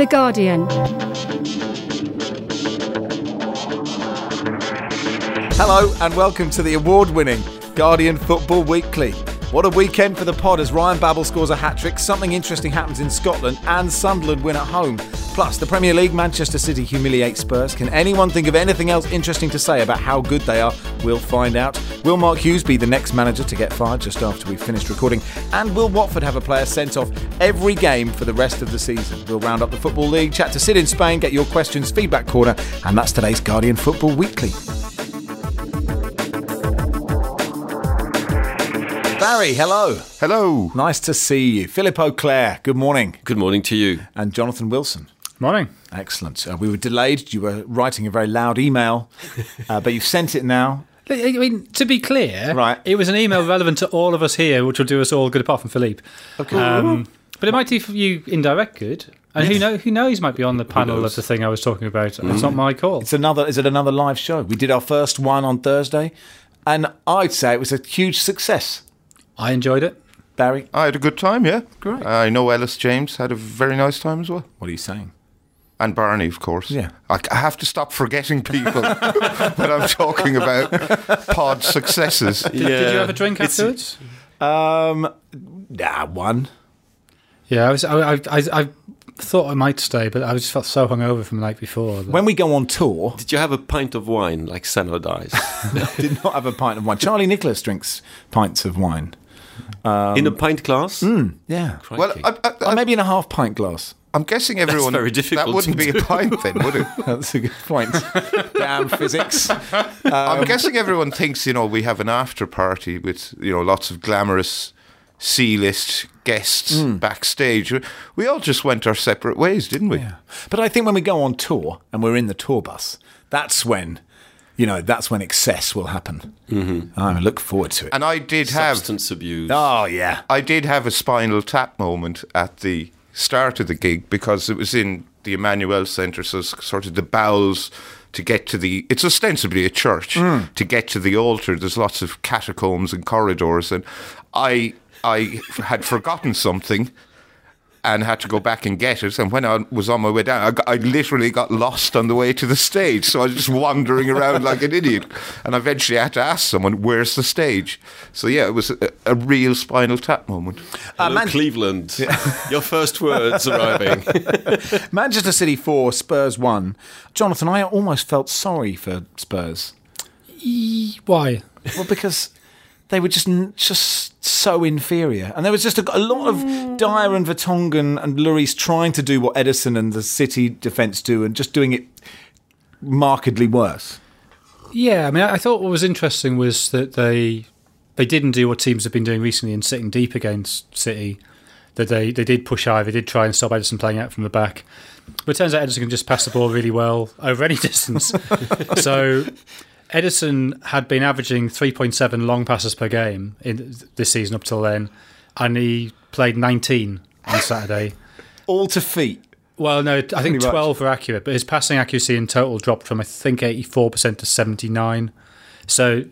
The Guardian. Hello and welcome to the award-winning Guardian Football Weekly. What a weekend for the pod as Ryan Babel scores a hat-trick, something interesting happens in Scotland and Sunderland win at home. Plus, the Premier League, Manchester City humiliate Spurs. Can anyone think of anything else interesting to say about how good they are? We'll find out. Will Mark Hughes be the next manager to get fired just after we've finished recording? And will Watford have a player sent off every game for the rest of the season? We'll round up the Football League, chat to Sid in Spain, get your questions, feedback corner, and that's today's Guardian Football Weekly. Barry, hello. Hello. Nice to see you. Philip O'Clair, good morning. Good morning to you. And Jonathan Wilson. Morning. Excellent. We were delayed. You were writing a very loud email, but you've sent it now. I mean, to be clear, right. It was an email relevant to all of us here, which will do us all good, apart from Philippe. Okay. But it might do for you indirect good. And who knows might be on the panel of the thing I was talking about. It's not my call. Is it another live show? We did our first one on Thursday, and I'd say it was a huge success. I enjoyed it. Barry? I had a good time, yeah. Great. I know Ellis James had a very nice time as well. What are you saying? And Barney, of course. Yeah. I have to stop forgetting people when I'm talking about pod successes. Did you have a drink afterwards? One. Yeah, I thought I might stay, but I just felt so hungover from the night before. When we go on tour... Did you have a pint of wine like Senna dies? I did not have a pint of wine. Charlie Nicholas drinks pints of wine. In a pint glass? Yeah. Crikey. Well, Maybe in a half pint glass. I'm guessing everyone... very difficult That wouldn't to be a pint then, would it? That's a good point. Damn physics. I'm guessing everyone thinks, we have an after party with, lots of glamorous C-list guests backstage. We all just went our separate ways, didn't we? Yeah. But I think when we go on tour and we're in the tour bus, that's when excess will happen. Mm-hmm. I look forward to it. And I did have... Substance abuse. Oh, yeah. I did have a Spinal Tap moment at the start of the gig because it was in the Emmanuel Centre, so it's sort of the bowels to get to the... It's ostensibly a church. To get to the altar, there's lots of catacombs and corridors, and I had forgotten something and had to go back and get it. And when I was on my way down, I literally got lost on the way to the stage. So I was just wandering around like an idiot. And eventually I had to ask someone, where's the stage? So yeah, it was a real Spinal Tap moment. Hello, Cleveland. Your first words arriving. Manchester City 4, Spurs 1. Jonathan, I almost felt sorry for Spurs. Why? Well, because... they were just so inferior. And there was just a lot of Dyer and Vertonghen and Lloris trying to do what Ederson and the City defence do and just doing it markedly worse. Yeah, I mean, I thought what was interesting was that they didn't do what teams have been doing recently in sitting deep against City, that they did push high, they did try and stop Ederson playing out from the back. But it turns out Ederson can just pass the ball really well over any distance. So... Ederson had been averaging 3.7 long passes per game in this season up till then, and he played 19 on Saturday. All to feet? Well, no, I think 12 were accurate, but his passing accuracy in total dropped from, I think, 84% to 79%. So,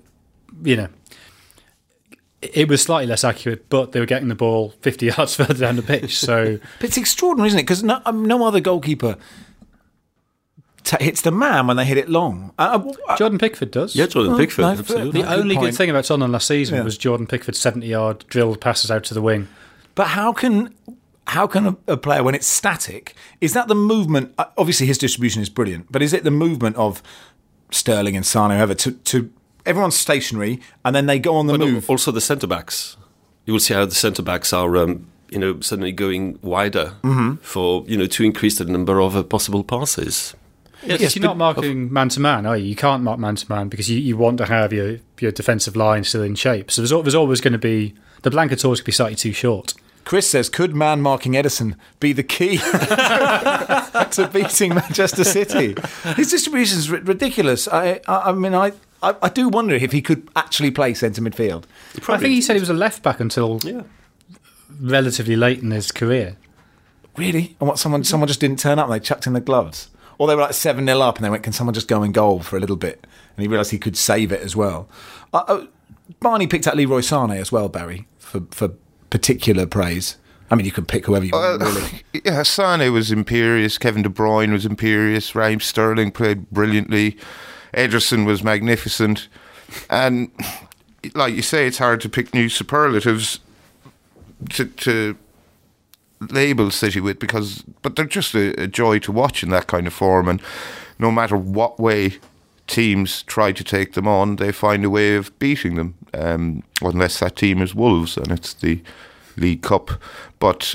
it was slightly less accurate, but they were getting the ball 50 yards further down the pitch. So, but it's extraordinary, isn't it? Because no other goalkeeper... hits the man when they hit it long. Jordan Pickford does. Yeah, Jordan Pickford, absolutely. The only good thing about Sunderland last season was Jordan Pickford's 70-yard drilled passes out to the wing. But how can a player, when it's static, is that the movement? Obviously, his distribution is brilliant, but is it the movement of Sterling and Sane, whoever, to everyone's stationary and then they go on the move? Also, the centre backs. You will see how the centre backs are. Suddenly going wider for to increase the number of possible passes. Yes, you're not marking man-to-man, are you? You can't mark man-to-man because you want to have your defensive line still in shape. So there's always going to be... The blankets always going to be slightly too short. Chris says, could man-marking Ederson be the key to beating Manchester City? His distribution is ridiculous. I do wonder if he could actually play centre midfield. I think he said he was a left-back until relatively late in his career. Really? And someone just didn't turn up and they chucked in the gloves? Or they were like 7-0 up and they went, can someone just go in goal for a little bit? And he realised he could save it as well. Barney picked out Leroy Sane as well, Barry, for particular praise. I mean, you can pick whoever you want, really. Yeah, Sané was imperious. Kevin De Bruyne was imperious. Raheem Sterling played brilliantly. Ederson was magnificent. And like you say, it's hard to pick new superlatives to label City with, but they're just a joy to watch in that kind of form. And no matter what way teams try to take them on, they find a way of beating them, unless that team is Wolves and it's the League Cup. But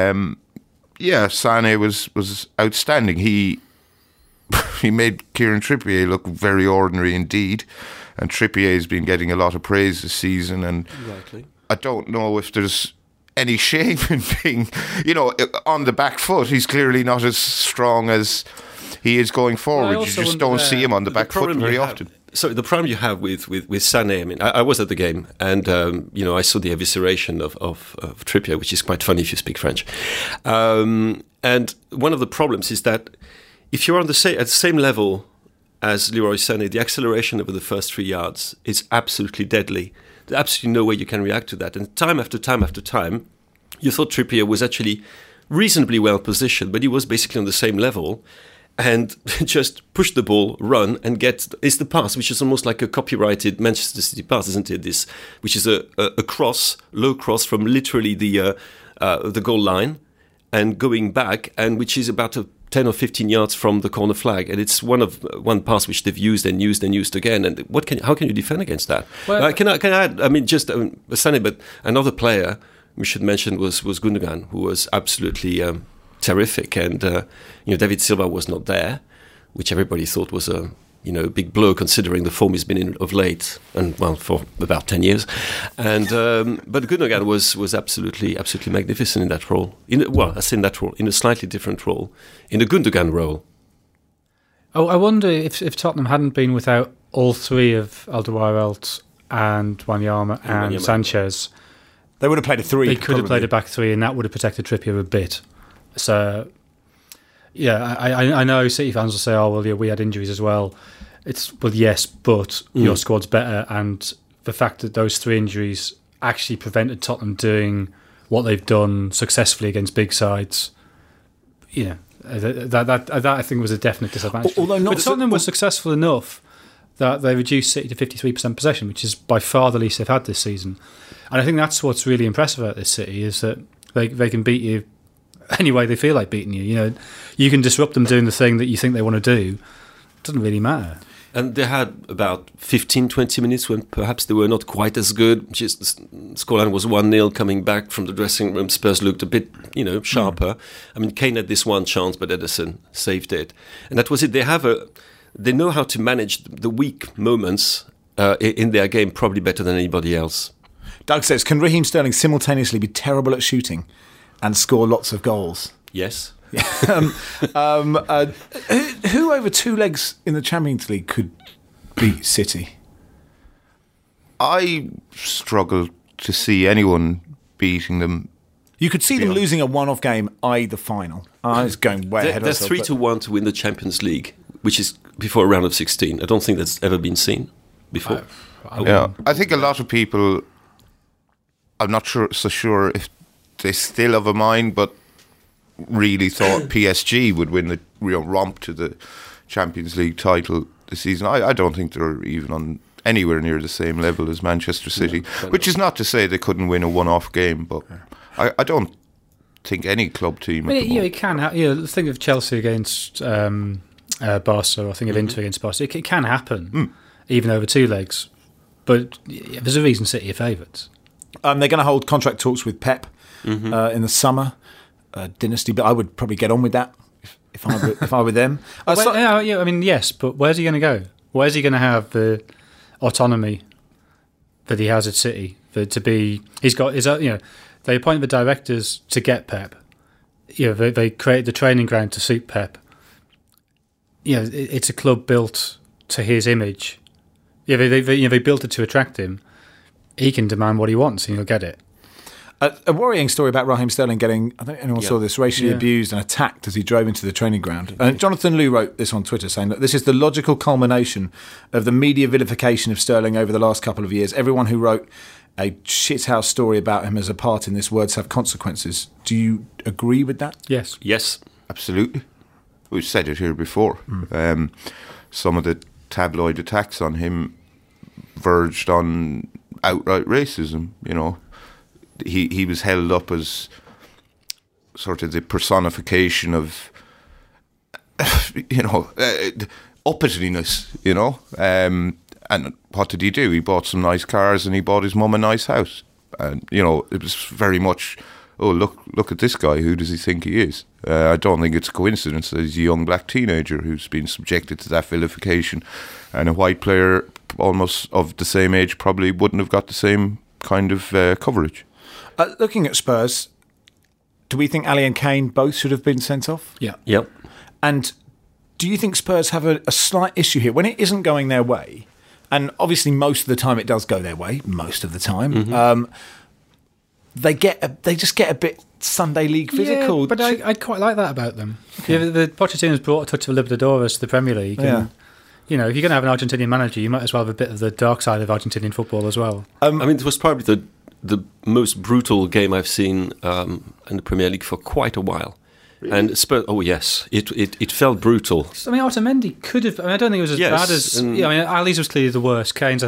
Sané was outstanding. He made Kieran Trippier look very ordinary indeed, and Trippier has been getting a lot of praise this season, and Likely. I don't know if there's any shame in being, on the back foot. He's clearly not as strong as he is going forward. You just don't see him on the back foot very often. So the problem you have with Sané, I mean, I was at the game, and I saw the evisceration of Trippier, which is quite funny if you speak French. And one of the problems is that if you're at the same level as Leroy Sané, the acceleration over the first 3 yards is absolutely deadly. There's absolutely no way you can react to that. And time after time after time, you thought Trippier was actually reasonably well positioned, but he was basically on the same level, and just push the ball, run, and it's the pass, which is almost like a copyrighted Manchester City pass, isn't it? This, which is a low cross from literally the goal line and going back, and which is about 10 or 15 yards from the corner flag, and it's one pass which they've used and used and used again. And how can you defend against that? Well, can I add? I mean, just Sané, but another player we should mention was Gundogan, who was absolutely terrific, and David Silva was not there, which everybody thought was a big blow considering the form he's been in of late, and for about 10 years. And but Gundogan was absolutely magnificent in that role. In a slightly different role, in the Gundogan role. Oh, I wonder if Tottenham hadn't been without all three of Alderweireld and Wanyama and Sanchez, they would have played a three. They could have played a back three, and that would have protected Trippier a bit. So, yeah, I know City fans will say, "Oh, well, yeah, we had injuries as well." Yes, but your squad's better, and the fact that those three injuries actually prevented Tottenham doing what they've done successfully against big sides, that I think was a definite disadvantage. But Tottenham was successful enough that they reduced City to 53% possession, which is by far the least they've had this season. And I think that's what's really impressive about this City, is that they can beat you any way they feel like beating you. You can disrupt them doing the thing that you think they want to do. It doesn't really matter. And they had about 15-20 minutes when perhaps they were not quite as good. Scoreline was 1-0 coming back from the dressing room. Spurs looked a bit, sharper. I mean, Kane had this one chance, but Ederson saved it. And that was it. They know how to manage the weak moments in their game probably better than anybody else. Doug says, can Raheem Sterling simultaneously be terrible at shooting and score lots of goals? Yes. Who over two legs in the Champions League could beat City? I struggle to see anyone beating them. You could see them losing a one-off game, i.e. the final. I was going way ahead of myself. They're 3-1 to win the Champions League, which is before a round of 16. I don't think that's ever been seen before. I think a lot of people, I'm not so sure if they still have a mind, but really thought PSG would win the romp to the Champions League title this season. I don't think they're even on anywhere near the same level as Manchester City, which is not to say they couldn't win a one-off game, but I don't think any club team. It can. Think of Chelsea against Barca, or think of Inter against Barca. It can happen, even over two legs. But there's a reason City are favourites. They're going to hold contract talks with Pep in the summer. Dynasty, but I would probably get on with that if I were them. Yes, but where's he going to go? Where's he going to have the autonomy that he has at City? He's got his own. They appoint the directors to get Pep. They create the training ground to suit Pep. It's a club built to his image. They built it to attract him. He can demand what he wants, and he'll get it. A worrying story about Raheem Sterling getting, I don't know if anyone saw this, racially abused and attacked as he drove into the training ground. Jonathan Liu wrote this on Twitter, saying that this is the logical culmination of the media vilification of Sterling over the last couple of years. Everyone who wrote a shithouse story about him as a part in this. Words have consequences. Do you agree with that? Yes. Yes. Absolutely. We've said it here before. Some of the tabloid attacks on him verged on outright racism. You know, he was held up as sort of the personification of, uppityness, And what did he do? He bought some nice cars and he bought his mum a nice house. And, it was very much, oh, look at this guy. Who does he think he is? I don't think it's a coincidence that he's a young black teenager who's been subjected to that vilification. And a white player almost of the same age probably wouldn't have got the same kind of coverage. Looking at Spurs, do we think Ali and Kane both should have been sent off? Yeah. Yep. And do you think Spurs have a slight issue here when it isn't going their way? And obviously, most of the time it does go their way. Most of the time, they just get a bit Sunday League physical. Yeah, but I quite like that about them. Okay. Yeah, the Pochettino's brought a touch of Libertadores to the Premier League. And, if you're going to have an Argentinian manager, you might as well have a bit of the dark side of Argentinian football as well. It was probably the most brutal game I've seen in the Premier League for quite a while. Really? And Spurs, oh yes, it felt brutal. Otamendi could have. I don't think it was as bad as. Ali's was clearly the worst. Kane's,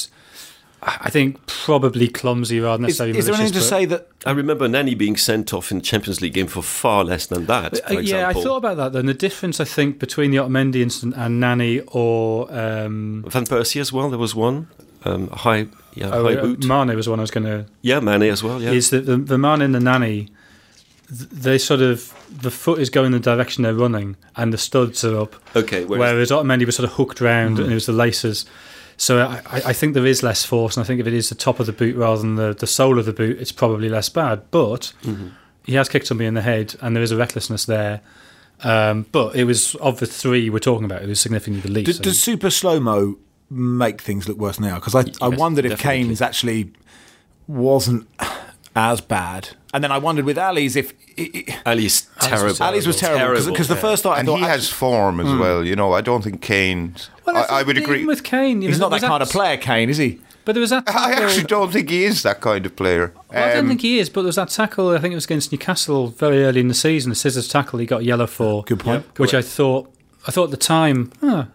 I think probably clumsy rather than necessarily malicious. Is there anything to say that? I remember Nani being sent off in the Champions League game for far less than that. Yeah, I thought about that. Then the difference, I think, between the Otamendi incident and Nani or Van Persie as well. There was one high boot. Mane was one I was going to. Yeah, Mane as well. Yeah, is that the Mane and the Nani? They sort of, the foot is going the direction they're running and the studs are up. Okay. Whereas Otamendi was sort of hooked round and it was the laces. So I think there is less force, and I think if it is the top of the boot rather than the sole of the boot, it's probably less bad. But he has kicked somebody in the head and there is a recklessness there. But it was, of the three we're talking about, it was significantly the least. Does super slow-mo make things look worse now? Because I wondered if definitely. Kane's actually wasn't as bad. And then I wondered with Ali's if... Ali's terrible. Ali's was terrible because the first thought I thought... And he has form as well. I don't think Kane... Well, I would agree. With Kane... He's not that kind of player, Kane, is he? But there was that tackle. I actually don't think he is that kind of player. I don't think he is, but there was that tackle, I think it was against Newcastle very early in the season, the scissors tackle he got yellow for. Good point. Which I thought at the time,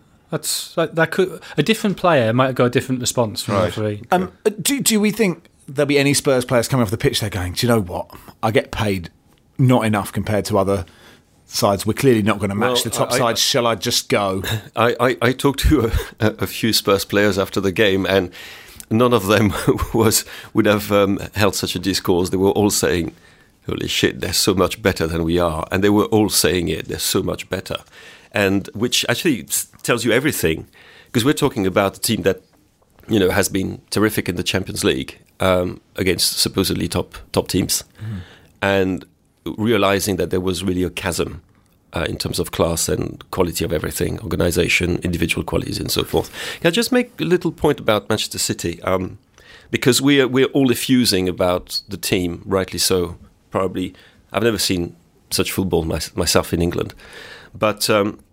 that could... A different player might have got a different response from the referee. Do we think there'll be any Spurs players coming off the pitch there going, do you know what? I get paid not enough compared to other sides. We're clearly not going to match the top sides. Shall I just go? I talked to a few Spurs players after the game, and none of them would have held such a discourse. They were all saying, holy shit, they're so much better than we are. And they were all saying it, they're so much better. And which actually tells you everything, because we're talking about a team that has been terrific in the Champions League against supposedly top teams, and realizing that there was really a chasm in terms of class and quality of everything, organisation, individual qualities, and so forth. Can I just make a little point about Manchester City? Because we're all effusing about the team, rightly so. Probably, I've never seen such football myself in England, but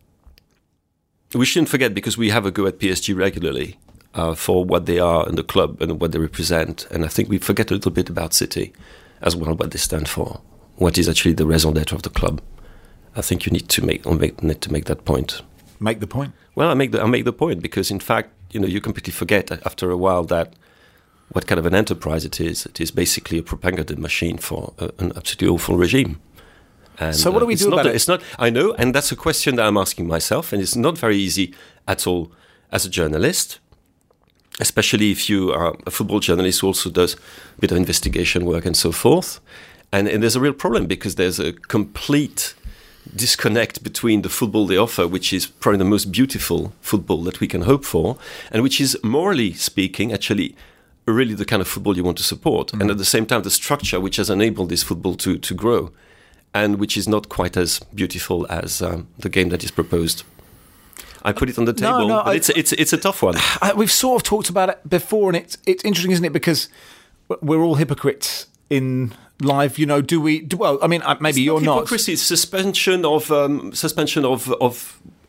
we shouldn't forget, because we have a go at PSG regularly. For what they are in the club and what they represent. And I think we forget a little bit about City as well, what they stand for, what is actually the raison d'être of the club. I think you need to make that point. Make the point? Well, I make the point because, in fact, you completely forget after a while that what kind of an enterprise it is. It is basically a propaganda machine for an absolutely awful regime. And, so what do we do about it? It's not. I know, and that's a question that I'm asking myself, and it's not very easy at all as a journalist. Especially if you are a football journalist who also does a bit of investigation work and so forth. And there's a real problem because there's a complete disconnect between the football they offer, which is probably the most beautiful football that we can hope for, and which is, morally speaking, actually really the kind of football you want to support. And at the same time, the structure which has enabled this football to grow, and which is not quite as beautiful as the game that is proposed. I put it on the table, but it's a tough one. We've sort of talked about it before, and it's interesting, isn't it? Because we're all hypocrites in life. Do we? Well, I mean, maybe you're not. Hypocrisy is suspension of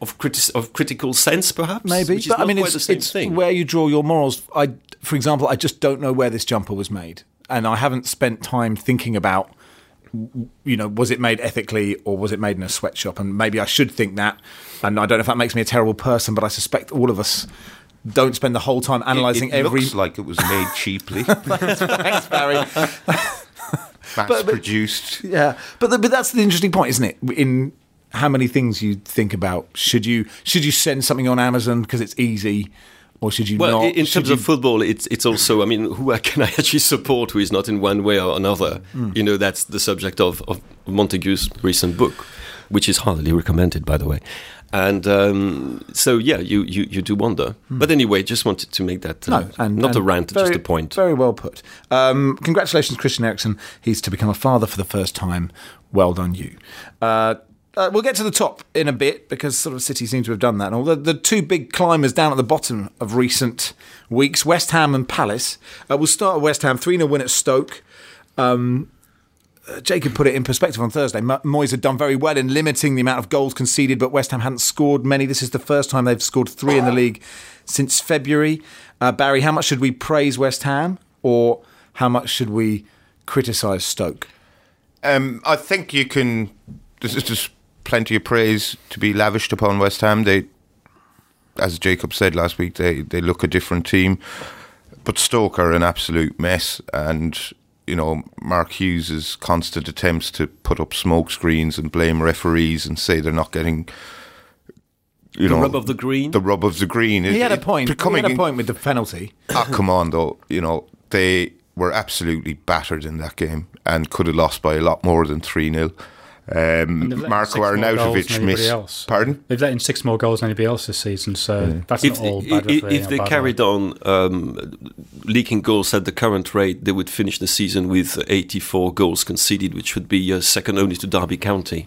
critical sense, perhaps. Maybe, which is but I not mean, quite the same it's thing. where you draw your morals. For example, I just don't know where this jumper was made, and I haven't spent time thinking about, was it made ethically or was it made in a sweatshop? And maybe I should think that. And I don't know if that makes me a terrible person, but I suspect all of us don't spend the whole time analysing it every. looks like it was made cheaply, Thanks, Barry. mass-produced. Yeah, but that's the interesting point, isn't it? In how many things you think about. Should you send something on Amazon because it's easy, or should you Well, not? in terms of football, it's also, I mean, who can I actually support who is not in one way or another? That's the subject of Montague's recent book, which is highly recommended, by the way. And so, yeah, you do wonder. But anyway, just wanted to make that not a rant, just a point. Very well put. Congratulations, Christian Eriksen. He's to become a father for the first time. Well done, you. We'll get to the top in a bit because sort of City seem to have done that. And all the two big climbers down at the bottom of recent weeks, West Ham and Palace. We'll start at West Ham, 3-0 win at Stoke. Jacob put it in perspective on Thursday. Moyes had done very well in limiting the amount of goals conceded, but West Ham hadn't scored many. This is the first time they've scored 3 in the league since February. Barry, how much should we praise West Ham, or how much should we criticise Stoke? I think you can. There's just plenty of praise to be lavished upon West Ham. They, as Jacob said last week, they look a different team, but Stoke are an absolute mess. And Mark Hughes' constant attempts to put up smoke screens and blame referees and say they're not getting, the rub of the green. The rub of the green. He had a point. He had a point with the penalty. Come on, though. They were absolutely battered in that game and could have lost by a lot more than 3-0. Marko Arnautovic missed. Pardon? They've let in 6 more goals than anybody else this season, so that's not all bad refereeing. If they carried on leaking goals at the current rate, they would finish the season with 84 goals conceded, which would be second only to Derby County.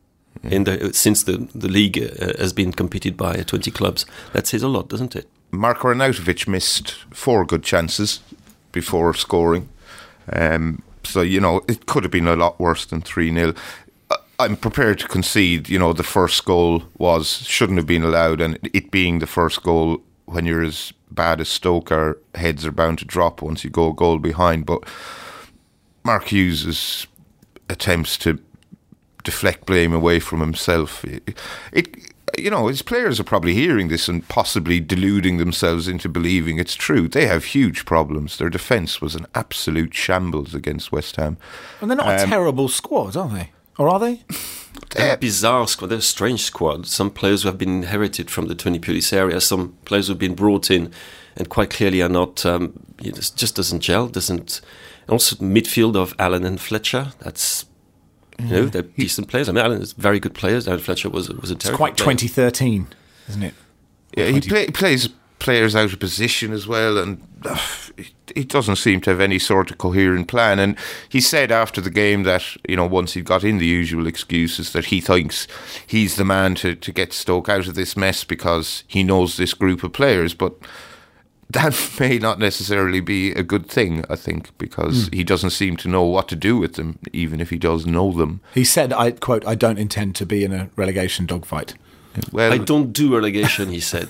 Since the league has been competed by 20 clubs. That says a lot, doesn't it? Marko Arnautovic missed 4 good chances before scoring. So, it could have been a lot worse than 3-0. I'm prepared to concede, the first goal shouldn't have been allowed, and it being the first goal, when you're as bad as Stoke, our heads are bound to drop once you go a goal behind. But Mark Hughes' attempts to deflect blame away from himself, his players are probably hearing this and possibly deluding themselves into believing it's true. They have huge problems. Their defence was an absolute shambles against West Ham. And they're not a terrible squad, are they? Or are they? They're a bizarre squad. They're a strange squad. Some players who have been inherited from the Tony Pulis area. Some players who have been brought in and quite clearly are not. It just doesn't gel. And also midfield of Allen and Fletcher. That's they're decent players. I mean, Allen is very good players. Allen Fletcher was a terrible. It's quite player. 2013, isn't it? Yeah, he plays players out of position as well, and he doesn't seem to have any sort of coherent plan. And he said after the game that, once he got in the usual excuses, that he thinks he's the man to get Stoke out of this mess because he knows this group of players. But that may not necessarily be a good thing, I think, because he doesn't seem to know what to do with them, even if he does know them. He said, I quote, "I don't intend to be in a relegation dogfight." Well, I don't do relegation, he said.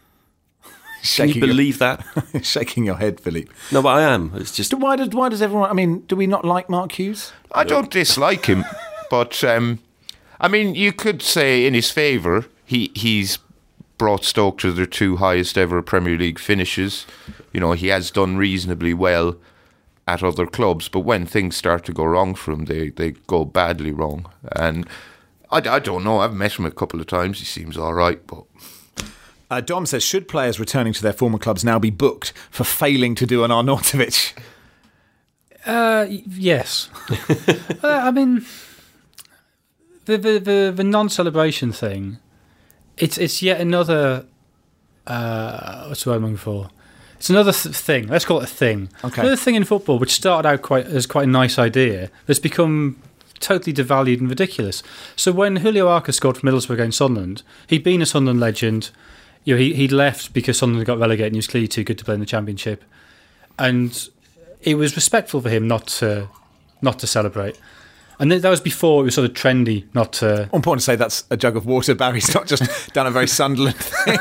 Can you believe that? Shaking your head, Philippe. No, but I am. It's just why does everyone? I mean, do we not like Mark Hughes? I don't dislike him, but you could say in his favour, he's brought Stoke to their 2 highest ever Premier League finishes. He has done reasonably well at other clubs, but when things start to go wrong for him, they go badly wrong. And I don't know. I've met him a couple of times. He seems all right, but. Dom says, should players returning to their former clubs now be booked for failing to do an Arnautovic? Yes. I mean, the non-celebration thing, it's yet another, what's the word I'm looking for? It's another thing. Let's call it a thing. Okay. Another thing in football, which started out as quite a nice idea, that's become totally devalued and ridiculous. So when Julio Arca scored for Middlesbrough against Sunderland, he'd been a Sunderland legend. He'd left because Sunderland got relegated and he was clearly too good to play in the Championship. And it was respectful for him not to celebrate. And that was before it was sort of trendy not to... Important to say that's a jug of water. Barry's not just done a very Sunderland thing.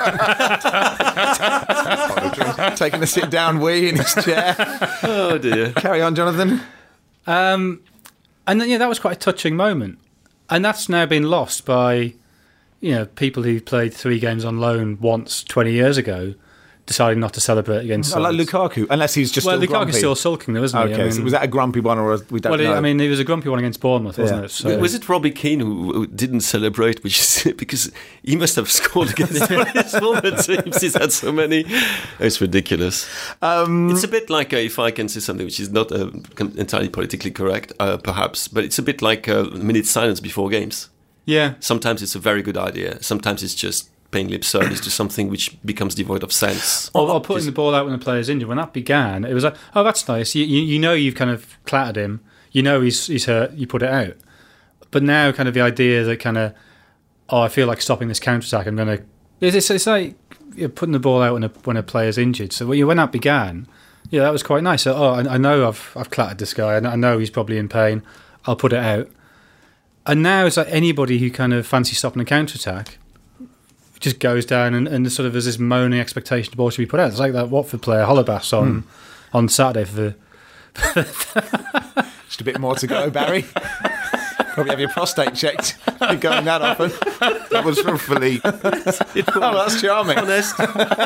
Taking a sit-down wee in his chair. Oh, dear. Carry on, Jonathan. And then, that was quite a touching moment. And that's now been lost by, people who played 3 games on loan once 20 years ago, deciding not to celebrate against I like Suns. Lukaku, unless he's just still Lukaku's grumpy. still sulking though, isn't he? Okay, so was that a grumpy one or we don't know? It was a grumpy one against Bournemouth, wasn't it? So, Was it Robbie Keane who didn't celebrate, which is because he must have scored against one of his former teams? He's had so many. It's ridiculous. It's a bit like, if I can say something which is not entirely politically correct, perhaps, but it's a bit like a minute's silence before games. yeah. Sometimes it's a very good idea. Sometimes it's just paying lip service to something which becomes devoid of sense. Or putting the ball out when the player's injured. When that began, it was like, oh, that's nice. You've kind of clattered him. He's hurt. You put it out. But now, kind of the idea that kind of, I feel like stopping this counter-attack. I'm going to... It's like putting the ball out when a player's injured. So when that began, that was quite nice. So, I know I've clattered this guy. I know he's probably in pain. I'll put it out. And now it's like anybody who kind of fancies stopping a counter-attack just goes down and sort of there's this moaning expectation the ball should be put out. It's like that Watford player Holebas on Saturday for the... Just a bit more to go, Barry. Probably have your prostate checked. You're going that often. That was from Philippe. Oh, that's charming. Honest.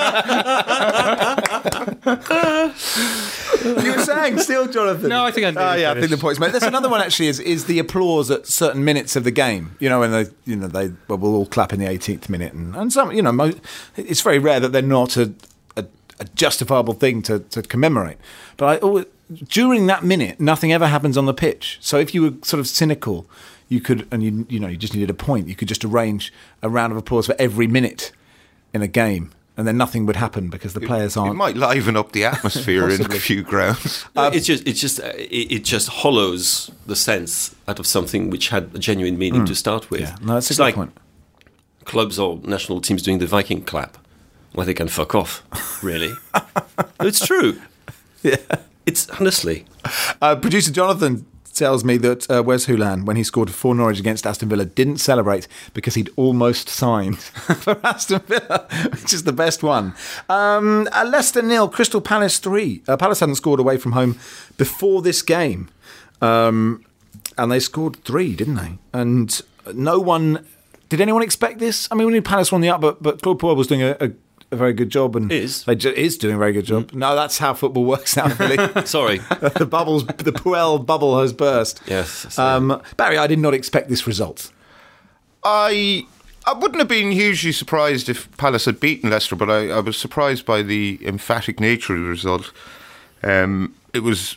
You were saying still, Jonathan? No, I think I did. I think the point's made. There's another one actually is the applause at certain minutes of the game. When they will all clap in the 18th minute and some it's very rare that they're not a justifiable thing to commemorate. But during that minute, nothing ever happens on the pitch. So if you were sort of cynical, you could, and you just needed a point, you could just arrange a round of applause for every minute in a game, and then nothing would happen because the players aren't. It might liven up the atmosphere in a few grounds. It just hollows the sense out of something which had a genuine meaning to start with. Yeah, no, that's a it's good like point. Clubs or national teams doing the Viking clap. Well, they can fuck off, really. It's true. Yeah. It's honestly. Producer Jonathan tells me that Wes Hulan, when he scored for Norwich against Aston Villa, didn't celebrate because he'd almost signed for Aston Villa, which is the best one. Leicester 0, Crystal Palace 3. Palace hadn't scored away from home before this game. And they scored 3, didn't they? And no one... Did anyone expect this? I mean, we knew Palace won the up, but Claude Puel was doing a very good job, and is doing a very good job. No, that's how football works now, really. Sorry, the Puel bubble has burst. Yes, Barry, I did not expect this result. I wouldn't have been hugely surprised if Palace had beaten Leicester, but I was surprised by the emphatic nature of the result. It was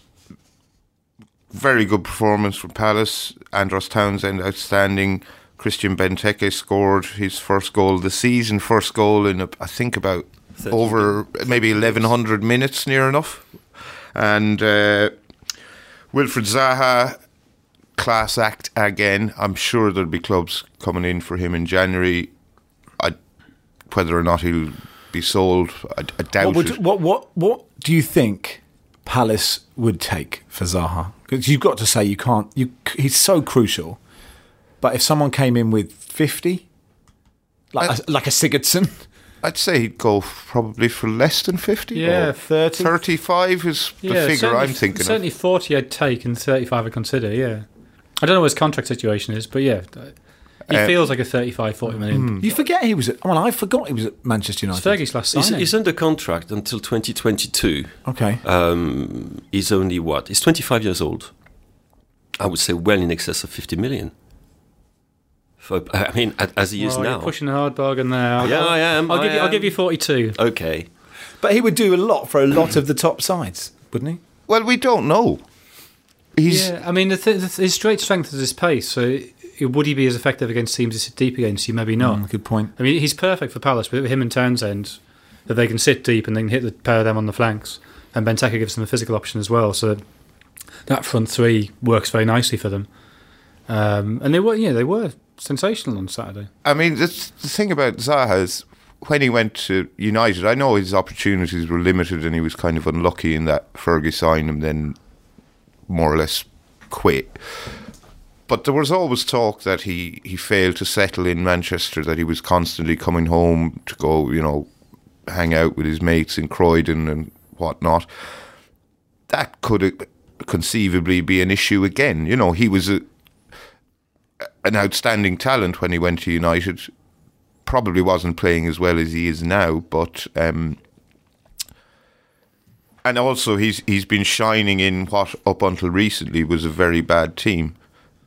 very good performance from Palace. Andros Townsend outstanding. Christian Benteke scored his first goal of the season, first goal in I think about over maybe 1,100 minutes, near enough. And Wilfried Zaha, class act again. I'm sure there'll be clubs coming in for him in January. Whether or not he'll be sold, I doubt it. What do you think Palace would take for Zaha? Because you've got to say you can't. He's so crucial. But if someone came in with 50, like a Sigurdsson, I'd say he'd go probably for less than 50. Yeah, 30. 35 is the figure I'm thinking of. Certainly 40 I'd take and 35 I'd consider, yeah. I don't know what his contract situation is, but yeah. He feels like a 35, 40 million. You forget he was at... Well, I forgot he was at Manchester United. It's Fergie's last signing. He's under contract until 2022. Okay. He's only what? He's 25 years old. I would say well in excess of 50 million. As he is now. You're pushing a hard bargain there. I am. I'll give you 42. Okay. But he would do a lot for a lot of the top sides, wouldn't he? Well, we don't know. I mean, his straight strength is his pace, so would he be as effective against teams he sit deep against you? Maybe not. Good point. I mean, he's perfect for Palace, but him and Townsend, that they can sit deep and they can hit the pair of them on the flanks, and Benteke gives them a physical option as well, so that front three works very nicely for them. And they were sensational on Saturday. I mean, the thing about Zaha is when he went to United, I know his opportunities were limited and he was kind of unlucky in that Fergie signed him, then more or less quit. But there was always talk that he failed to settle in Manchester, that he was constantly coming home to go, hang out with his mates in Croydon and whatnot. That could conceivably be an issue again. He was an outstanding talent when he went to United. Probably wasn't playing as well as he is now, but and also he's been shining in what up until recently was a very bad team.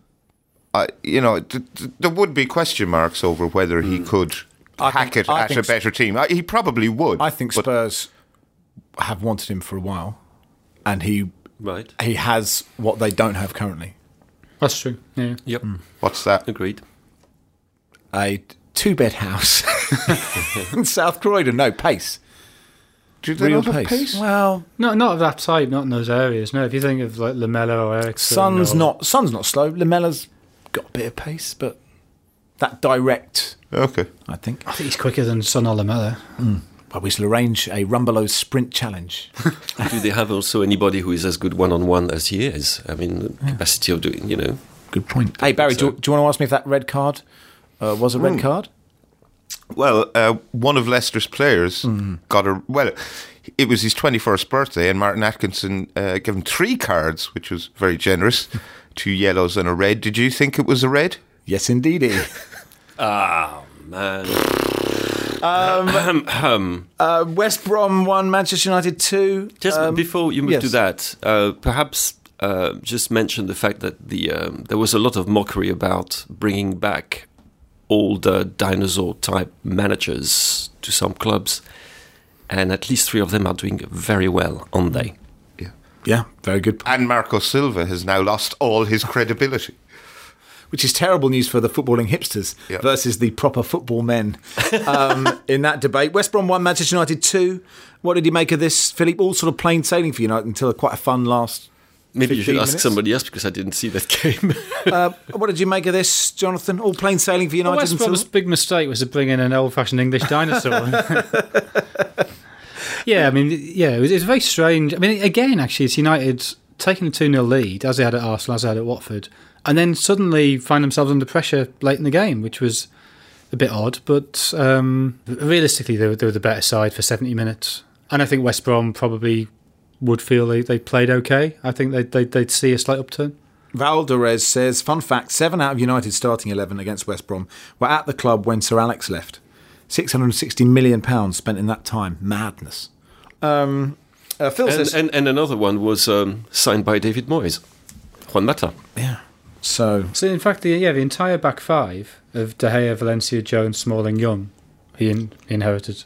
There would be question marks over whether he could hack it at a better team. He probably would. I think Spurs have wanted him for a while, and he has what they don't have currently. That's true. Yeah. Yep. What's that? Agreed. A 2-bed house in South Croydon. No, pace. Do they Real not have pace? Well, Not of that type, not in those areas. No, if you think of like Lamella or Ericsson. Son's not slow. Lamella's got a bit of pace, but that direct, Okay. I think. I think he's quicker than Son or Lamella. Well, we shall arrange a Rumbelow sprint challenge. Do they have also anybody who is as good one-on-one as he is? I mean, the capacity of doing, Good point. Hey, Barry, do you want to ask me if that red card was a red card? Well, one of Leicester's players got a... Well, it was his 21st birthday, and Martin Atkinson gave him 3 cards, which was very generous, 2 yellows and a red. Did you think it was a red? Yes, indeedy. Oh, man. West Brom 1, Manchester United 2. Just before you move yes. to that, perhaps just mention the fact that there was a lot of mockery about bringing back old dinosaur-type managers to some clubs, and at least 3 of them are doing very well, aren't they? Yeah, very good. And Marco Silva has now lost all his credibility. Which is terrible news for the footballing hipsters versus the proper football men in that debate. West Brom 1, Manchester United 2. What did you make of this, Philippe? All sort of plain sailing for United until quite a fun last Maybe you should 15 ask minutes? somebody else, because I didn't see that game. What did you make of this, Jonathan? All plain sailing for United West Brom's big mistake was to bring in an old-fashioned English dinosaur. It was very strange. I mean, again, actually, it's United taking a 2-0 lead, as they had at Arsenal, as they had at Watford, and then suddenly find themselves under pressure late in the game, which was a bit odd. But realistically, they were the better side for 70 minutes. And I think West Brom probably would feel they played okay. I think they'd see a slight upturn. Valdez says, fun fact, 7 out of United's starting 11 against West Brom were at the club when Sir Alex left. £660 million spent in that time. Madness. Phil says... And another one was signed by David Moyes. Juan Mata. Yeah. So in fact, the entire back 5 of De Gea, Valencia, Jones, Smalling, Young, he inherited.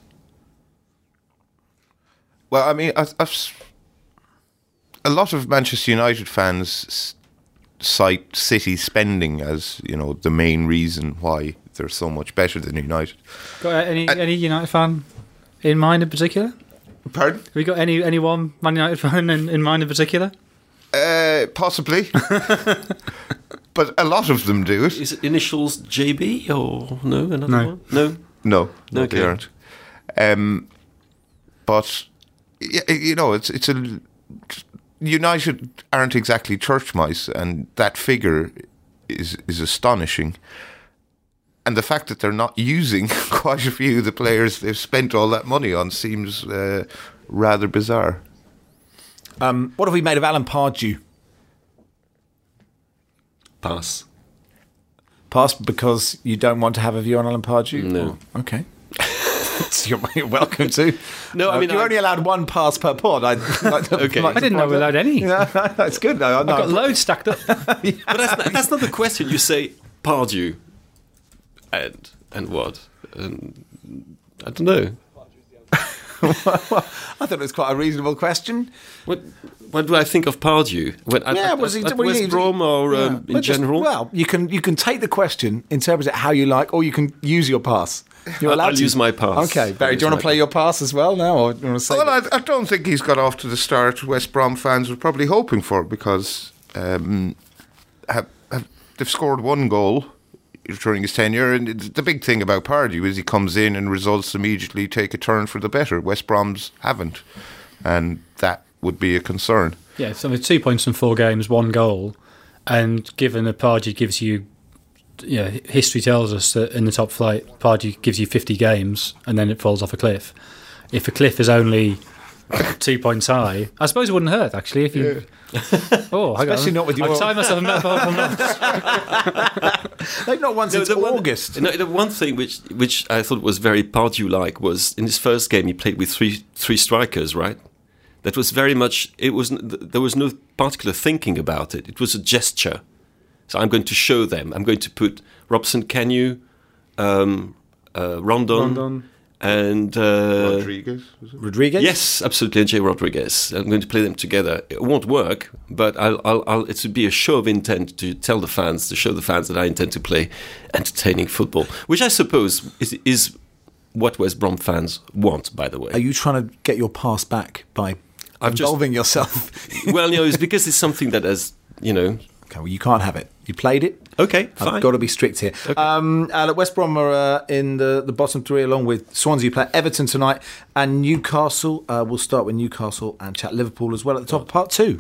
Well, I mean, a lot of Manchester United fans cite City spending as, the main reason why they're so much better than United. Got any United fan in mind in particular? Pardon? Have you got any one Man United fan in mind in particular? Possibly. But a lot of them do it. Is it initials JB or no? Another one? No. No, Okay. they aren't. But it's a United aren't exactly church mice, and that figure is astonishing. And the fact that they're not using quite a few of the players they've spent all that money on seems rather bizarre. what have we made of Alan Pardew? Pass. Pass because you don't want to have a view on Alan Pardew? No. Okay. So you're welcome to. No, I mean, you're only allowed one pass per pod. Okay. I didn't know we allowed any. Yeah, that's good. No, I've got loads stacked up. But that's not the question. You say Pardew, and what? I don't know. I thought it was quite a reasonable question. What do I think of Pardew? At West Brom or in general? Well, you can take the question, interpret it how you like, or you can use your pass. You're allowed I'll to use my pass. Okay, Barry, do you want to play your pass as well now, or do you want to say? Well, I don't think he's got off to the start West Brom fans were probably hoping for, because they've scored 1 goal during his tenure, and the big thing about Pardew is he comes in and results immediately take a turn for the better. West Brom's haven't, and that would be a concern. Yeah, so with 2 points in 4 games, 1 goal, And given that Pardew gives you, history tells us that in the top flight, Pardew gives you 50 games and then it falls off a cliff. If a cliff is only 2 points high, I suppose it wouldn't hurt actually if you. Oh, especially not with your. I've tied myself a metaphorical knot. They've not won since August. The one thing which I thought was very Pardew-like was in his first game he played with three strikers, right? That was very much. There was no particular thinking about it. It was a gesture. So I'm going to show them. I'm going to put Robson, Kanu, Rondon. And Rodriguez? Was it? Rodriguez? Yes, absolutely. And Jay Rodriguez. I'm going to play them together. It won't work, but it would be a show of intent to show the fans that I intend to play entertaining football, which I suppose is what West Brom fans want, by the way. Are you trying to get your pass back by involving yourself? Well, it's because it's something that has, Okay, well, you can't have it. You played it. Okay, fine. I've got to be strict here. Okay. West Brom are in the bottom three, along with Swansea, who play Everton tonight, and Newcastle. We'll start with Newcastle and chat Liverpool as well at the top of part 2.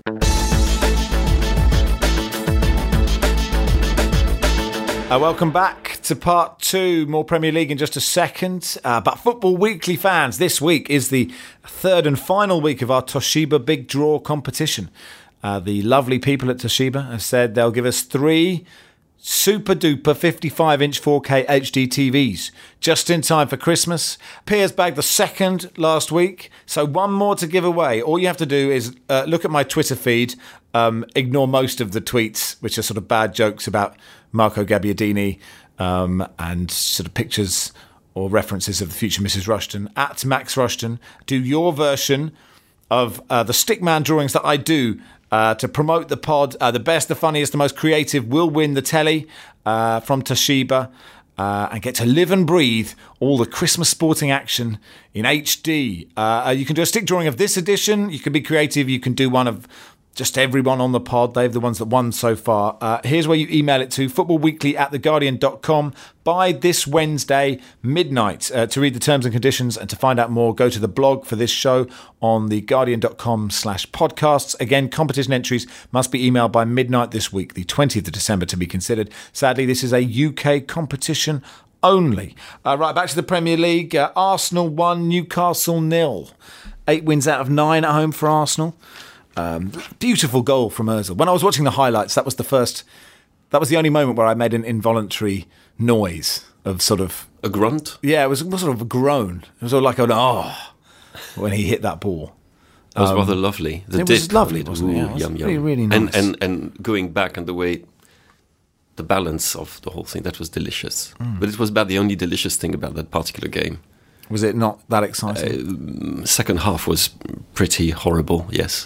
Welcome back to part 2. More Premier League in just a second. But Football Weekly fans, this week is the third and final week of our Toshiba Big Draw competition. The lovely people at Toshiba have said they'll give us 3 super duper 55-inch 4K HD TVs just in time for Christmas. Piers bagged the second last week, so one more to give away. All you have to do is look at my Twitter feed, ignore most of the tweets, which are sort of bad jokes about Marco Gabbiadini and sort of pictures or references of the future Mrs. Rushton. At Max Rushton, do your version of the Stickman drawings that I do to promote the pod. The best, the funniest, the most creative will win the telly from Toshiba and get to live and breathe all the Christmas sporting action in HD. You can do a stick drawing of this edition. You can be creative. You can do one of just everyone on the pod. They're the ones that won so far. Here's where you email it to footballweekly@theguardian.com by this Wednesday midnight. To read the terms and conditions and to find out more, go to the blog for this show on theguardian.com/podcasts. Again, competition entries must be emailed by midnight this week, the 20th of December to be considered. Sadly, this is a UK competition only. Right, back to the Premier League. Arsenal 1, Newcastle 0. 8 wins out of 9 at home for Arsenal. Beautiful goal from Ozil. When I was watching the highlights, that was the only moment where I made an involuntary noise of sort of a grunt. Yeah, it was sort of a groan. It was sort of like an when he hit that ball. It was rather lovely. It was lovely, wasn't it? Yeah, it was yum. really, really nice. And going back and the balance of the whole thing, that was delicious. But it was about the only delicious thing about that particular game. Was it not that exciting? Second half was pretty horrible. Yes.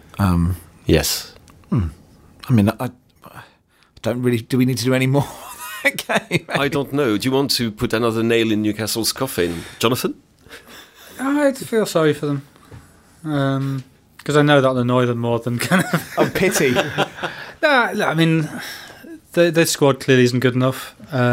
Yes. I mean, I don't really. Do we need to do any more? Okay. I don't know. Do you want to put another nail in Newcastle's coffin, Jonathan? I feel sorry for them because I know that'll annoy them more than kind of. Oh, pity. No, I mean, their squad clearly isn't good enough.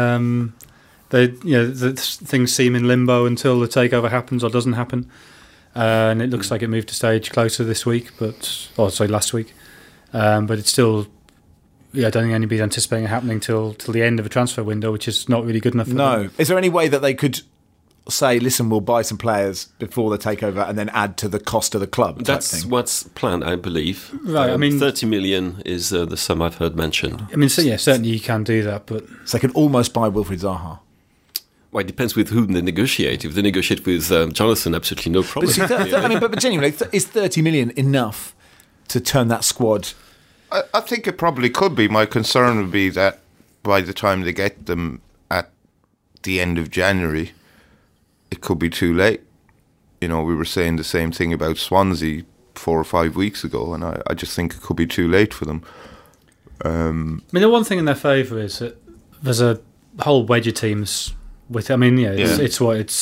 Things seem in limbo until the takeover happens or doesn't happen. And it looks like it moved a stage closer this week, last week. But it's still, I don't think anybody's anticipating it happening till the end of a transfer window, which is not really good enough for them. Is there any way that they could say, listen, we'll buy some players before the takeover and then add to the cost of the club? That's what's planned, I believe. Right, I mean, 30 million is the sum I've heard mentioned. I mean, certainly you can do that, but so they can almost buy Wilfried Zaha. Well, it depends with whom they negotiate. If they negotiate with Jonathan, absolutely no problem. But genuinely, is 30 million enough to turn that squad? I think it probably could be. My concern would be that by the time they get them at the end of January, it could be too late. We were saying the same thing about Swansea 4 or 5 weeks ago, and I just think it could be too late for them. I mean, the one thing in their favour is that there's a whole wedge of teams. It's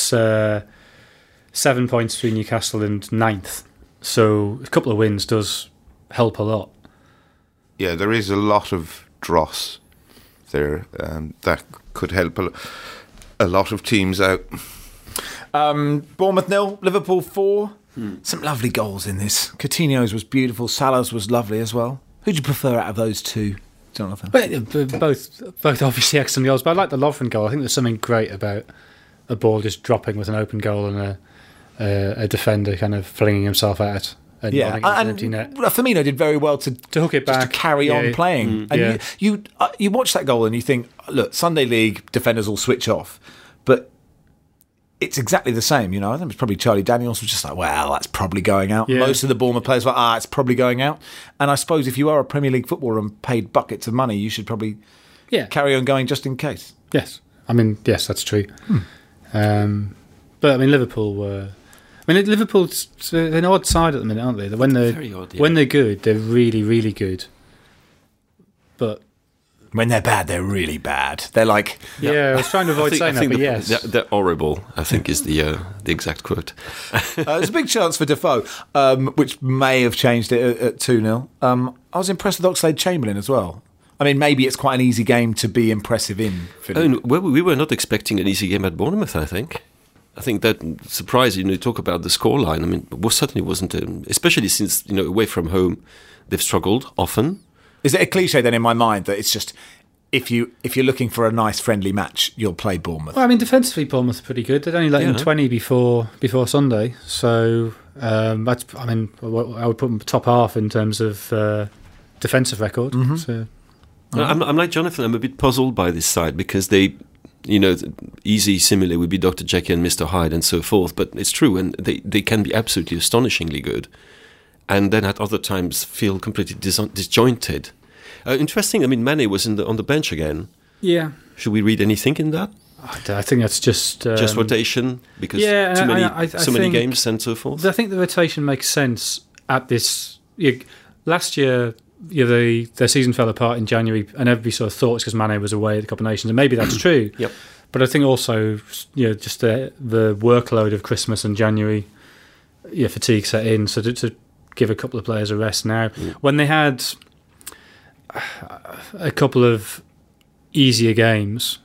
7 points between Newcastle and 9th, so a couple of wins does help a lot. Yeah, there is a lot of dross there that could help a lot of teams out. Bournemouth 0, Liverpool 4. Some lovely goals in this. Coutinho's was beautiful. Salah's was lovely as well. Who do you prefer out of those two? Jonathan? But both obviously excellent goals. But I like the Lovren goal. I think there's something great about a ball just dropping with an open goal and a defender kind of flinging himself at it. And empty net. Firmino did very well to hook it back, to carry on playing. And you watch that goal and you think, look, Sunday League defenders will switch off, but it's exactly the same. I think it was probably Charlie Daniels was just like, well, that's probably going out. Yeah. Most of the Bournemouth players were like, it's probably going out. And I suppose if you are a Premier League footballer and paid buckets of money, you should probably carry on going just in case. Yes, yes, that's true. But Liverpool were. Liverpool's an odd side at the minute, aren't they? When they're good, they're really, really good. But when they're bad, they're really bad. They're like... I was trying to avoid saying that, but yes. They're horrible, I think, is the exact quote. There's a big chance for Defoe, which may have changed it at 2-0. I was impressed with Oxlade-Chamberlain as well. Maybe it's quite an easy game to be impressive in. We were not expecting an easy game at Bournemouth, I think. I think that surprising. You talk about the scoreline. Certainly wasn't, especially since away from home, they've struggled often. Is it a cliche then in my mind that it's just if you're looking for a nice friendly match, you'll play Bournemouth? Well, defensively Bournemouth are pretty good. They'd only let in 20 before Sunday, so that's. I would put them top half in terms of defensive record. Mm-hmm. So. I'm like Jonathan. I'm a bit puzzled by this side because they. Easy simile would be Dr. Jekyll and Mr. Hyde and so forth, but it's true, and they can be absolutely astonishingly good, and then at other times feel completely disjointed. Interesting. Mane was on the bench again. Yeah. Should we read anything in that? I think that's just rotation because too many games and so forth. I think the rotation makes sense at this. Last year. Their season fell apart in January, and everybody sort of thought it's because Mane was away at the Cup of Nations, and maybe that's true. Yep. But I think also, just the workload of Christmas and January, fatigue set in. So to give a couple of players a rest now, when they had a couple of easier games,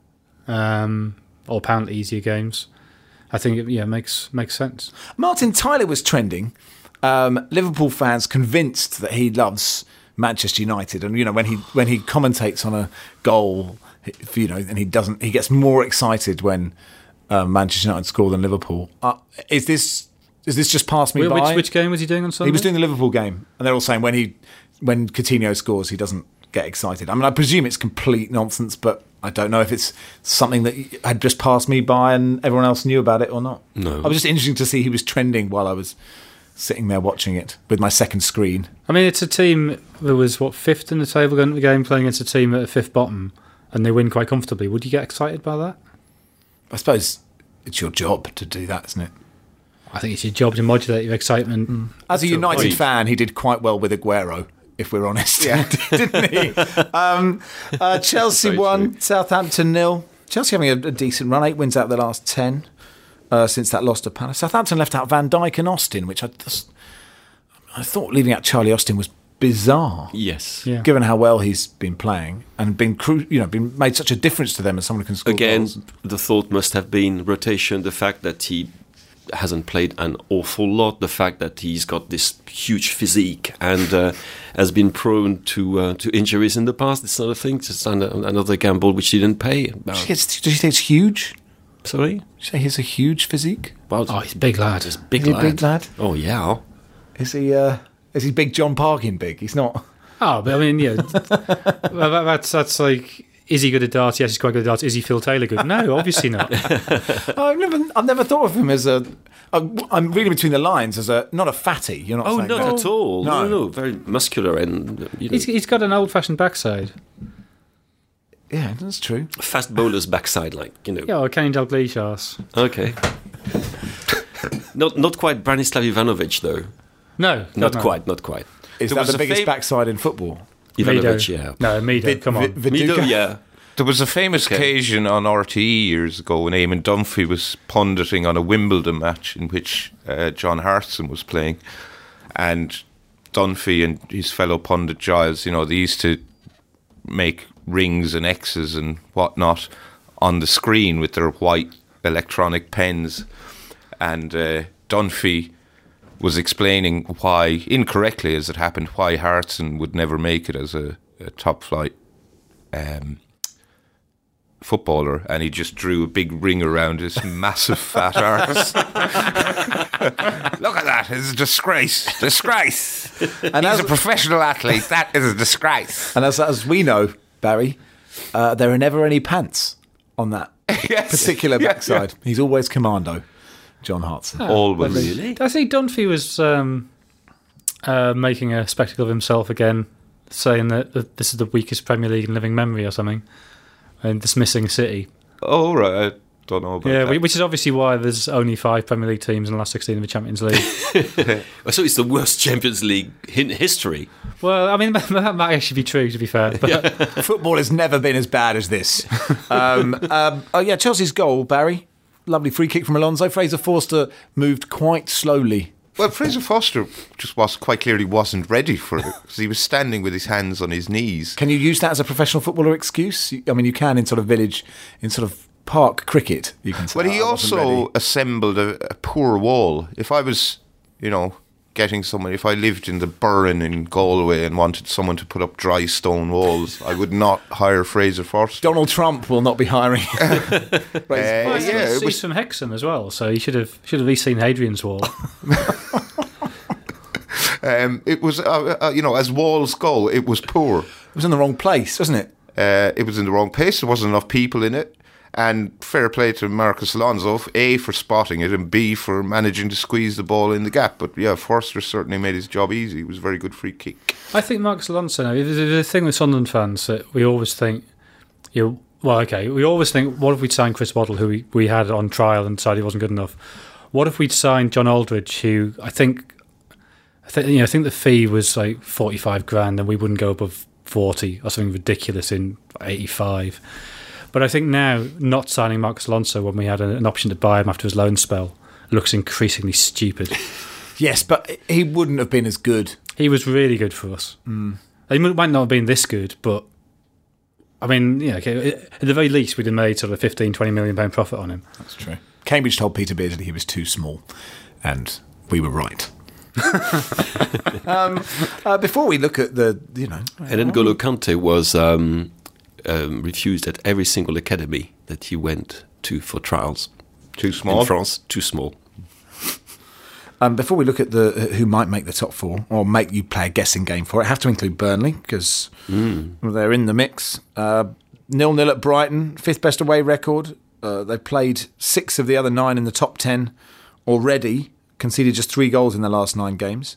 or apparently easier games, I think it makes sense. Martin Tyler was trending. Liverpool fans convinced that he loves Manchester United, and when he commentates on a goal, and he gets more excited when Manchester United score than Liverpool. Is this just past me by? Which game was he doing on Sunday? He was doing the Liverpool game, and they're all saying when Coutinho scores, he doesn't get excited. I presume it's complete nonsense, but I don't know if it's something that had just passed me by and everyone else knew about it or not. No, I was just interested to see he was trending while I was sitting there watching it with my second screen. It's a team that was, fifth in the table going into the game, playing against a team at a fifth bottom, and they win quite comfortably. Would you get excited by that? I suppose it's your job to do that, isn't it? I think it's your job to modulate your excitement. As a United fan, he did quite well with Aguero, if we're honest. Yeah. Didn't he? Chelsea won, Southampton 0. Chelsea having a decent run, 8 wins out of the last 10. Since that loss to Palace. Southampton left out Van Dijk and Austin, which I thought leaving out Charlie Austin was bizarre. Yes. Yeah. Given how well he's been playing and been made such a difference to them as someone who can score goals. The thought must have been rotation, the fact that he hasn't played an awful lot, the fact that he's got this huge physique and has been prone to injuries in the past, this sort of thing. Just another gamble which he didn't pay. Do you think it's huge? Sorry? Did you say he has a huge physique? Well, he's a big lad. Is he a big lad? Oh, yeah. Is he big John Parkin big? He's not. Oh, but that's like, is he good at darts? Yes, he's quite good at darts. Is he Phil Taylor good? No, obviously not. I've never thought of him as I'm reading between the lines as not a fatty. You're not saying not that. at all. No, very muscular and he's got an old-fashioned backside. Yeah, that's true. Fast bowler's backside, Yeah, or Kenny Dalglish. Okay. Not quite Branislav Ivanovic, though. No. Not quite. Is that the biggest backside in football? Ivanovic, yeah. No, Mido, come on. Mido, yeah. There was a famous occasion on RTE years ago when Eamon Dunphy was punditing on a Wimbledon match in which John Hartson was playing, and Dunphy and his fellow pundit Giles, they used to make rings and X's and whatnot on the screen with their white electronic pens, and Dunphy was explaining why, incorrectly as it happened, why Hartson would never make it as a a top flight footballer, and he just drew a big ring around his massive fat arse. Look at that! It's a disgrace. Disgrace. And he's a professional athlete. That is a disgrace. And as we know, Barry, there are never any pants on that particular backside. Yeah. He's always commando, John Hartson. Always. Really? I think Dunphy was making a spectacle of himself again, saying that this is the weakest Premier League in living memory or something, and dismissing City. Oh, right. I don't know about that. Which is obviously why there's only 5 Premier League teams in the last 16 of the Champions League. So it's the worst Champions League in history. Well, I mean, that might actually be true, to be fair. But football has never been as bad as this. Chelsea's goal, Barry. Lovely free kick from Alonso. Fraser Forster moved quite slowly. Well, Fraser Forster just quite clearly wasn't ready for it, because he was standing with his hands on his knees. Can you use that as a professional footballer excuse? I mean, you can in sort of village, in sort of park cricket, you can say. Well, he also assembled a poor wall. If I was, getting someone, if I lived in the Burren in Galway and wanted someone to put up dry stone walls, I would not hire Fraser Forster. Donald Trump will not be hiring. It was from Hexham as well, so you should have at least seen Hadrian's Wall. It was, as walls go, it was poor. It was in the wrong place, wasn't it? It was in the wrong place. There wasn't enough people in it. And fair play to Marcus Alonso, A, for spotting it, and B, for managing to squeeze the ball in the gap. But yeah, Forster certainly made his job easy. It was a very good free kick. I think Marcus Alonso, there's a thing with Sunderland fans that we always think, we always think, what if we'd signed Chris Waddle, who we had on trial and decided he wasn't good enough? What if we'd signed John Aldridge, who I think the fee was like 45 grand and we wouldn't go above 40 or something ridiculous in 85. But I think now, not signing Marcus Alonso when we had an option to buy him after his loan spell looks increasingly stupid. Yes, but he wouldn't have been as good. He was really good for us. He might not have been this good, but I mean, at the very least, we'd have made sort of a £15-20 million profit on him. That's true. Cambridge told Peter Beardsley he was too small, and we were right. Before we look at the, And then N'Golo Kante was refused at every single academy that he went to for trials. Too small? In France, too small. Before we look at who might make the top 4 or make you play a guessing game for it, I have to include Burnley because they're in the mix. 0-0 at Brighton, 5th best away record. They've played 6 of the other 9 in the top 10 already, conceded just 3 goals in the last 9 games.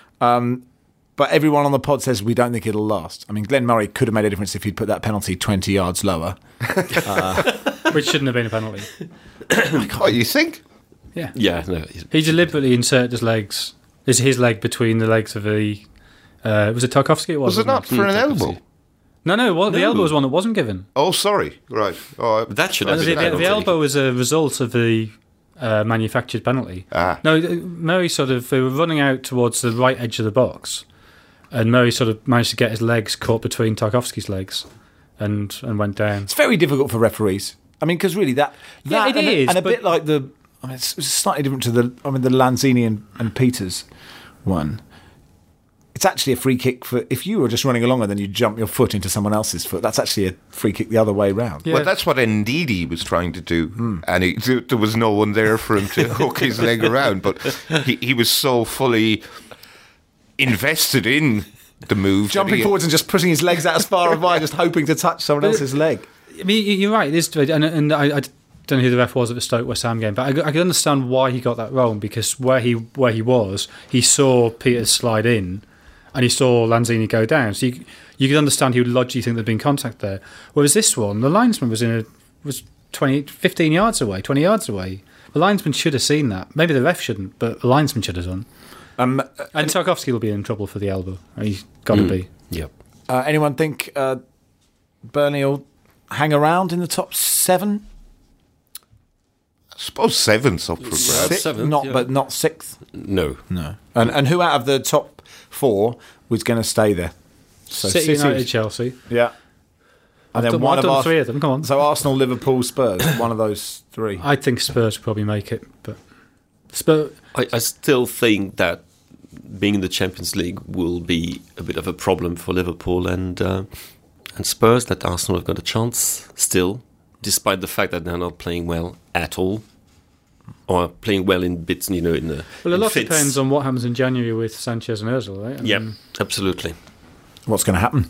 But everyone on the pod says we don't think it'll last. I mean, Glenn Murray could have made a difference if he'd put that penalty 20 yards lower. Which shouldn't have been a penalty. What, you think? Yeah. Yeah, no. He deliberately inserted his leg between the legs of the... was it Tarkowski? Was it not for an elbow? No, the elbow was one that wasn't given. Oh, sorry. Right. Oh, that should have been the elbow was a result of the manufactured penalty. No, Murray they were running out towards the right edge of the box, and Murray sort of managed to get his legs caught between Tarkowski's legs and went down. It's very difficult for referees. I mean, because really that it is, and a bit like it's slightly different to the Lanzini and Peters one. It's actually a free kick for if you were just running along and then you jump your foot into someone else's foot. That's actually a free kick the other way round. Yeah. Well, that's what Ndidi was trying to do, and there was no one there for him to hook his leg around. But he was so fully invested in the move, jumping forwards and just pushing his legs out as far as wide, just hoping to touch someone else's leg. I mean, you're right. And I don't know who the ref was at the Stoke West Ham game, but I can understand why he got that wrong, because where he was, he saw Peters slide in. And he saw Lanzini go down. So you could understand he would logically think there'd been contact there. Whereas this one, the linesman was 15 yards away, 20 yards away. The linesman should have seen that. Maybe the ref shouldn't, but the linesman should have done. And Tarkowski will be in trouble for the elbow. He's got to be. Yep. Anyone think Burnley will hang around in the top 7? I suppose 7's up for grabs. But not 6th? No. And who out of the top 4 was going to stay there? So City, United, Chelsea. Yeah. And then I've done 3 of them, come on. So Arsenal, Liverpool, Spurs, one of those 3. I think Spurs will probably make it, but Spurs... I still think that being in the Champions League will be a bit of a problem for Liverpool and Spurs, that Arsenal have got a chance still, despite the fact that they're not playing well at all, or playing well in bits, in the Well, a lot fits. depends on what happens in January with Sanchez and Ozil, right? Yeah, absolutely. What's going to happen?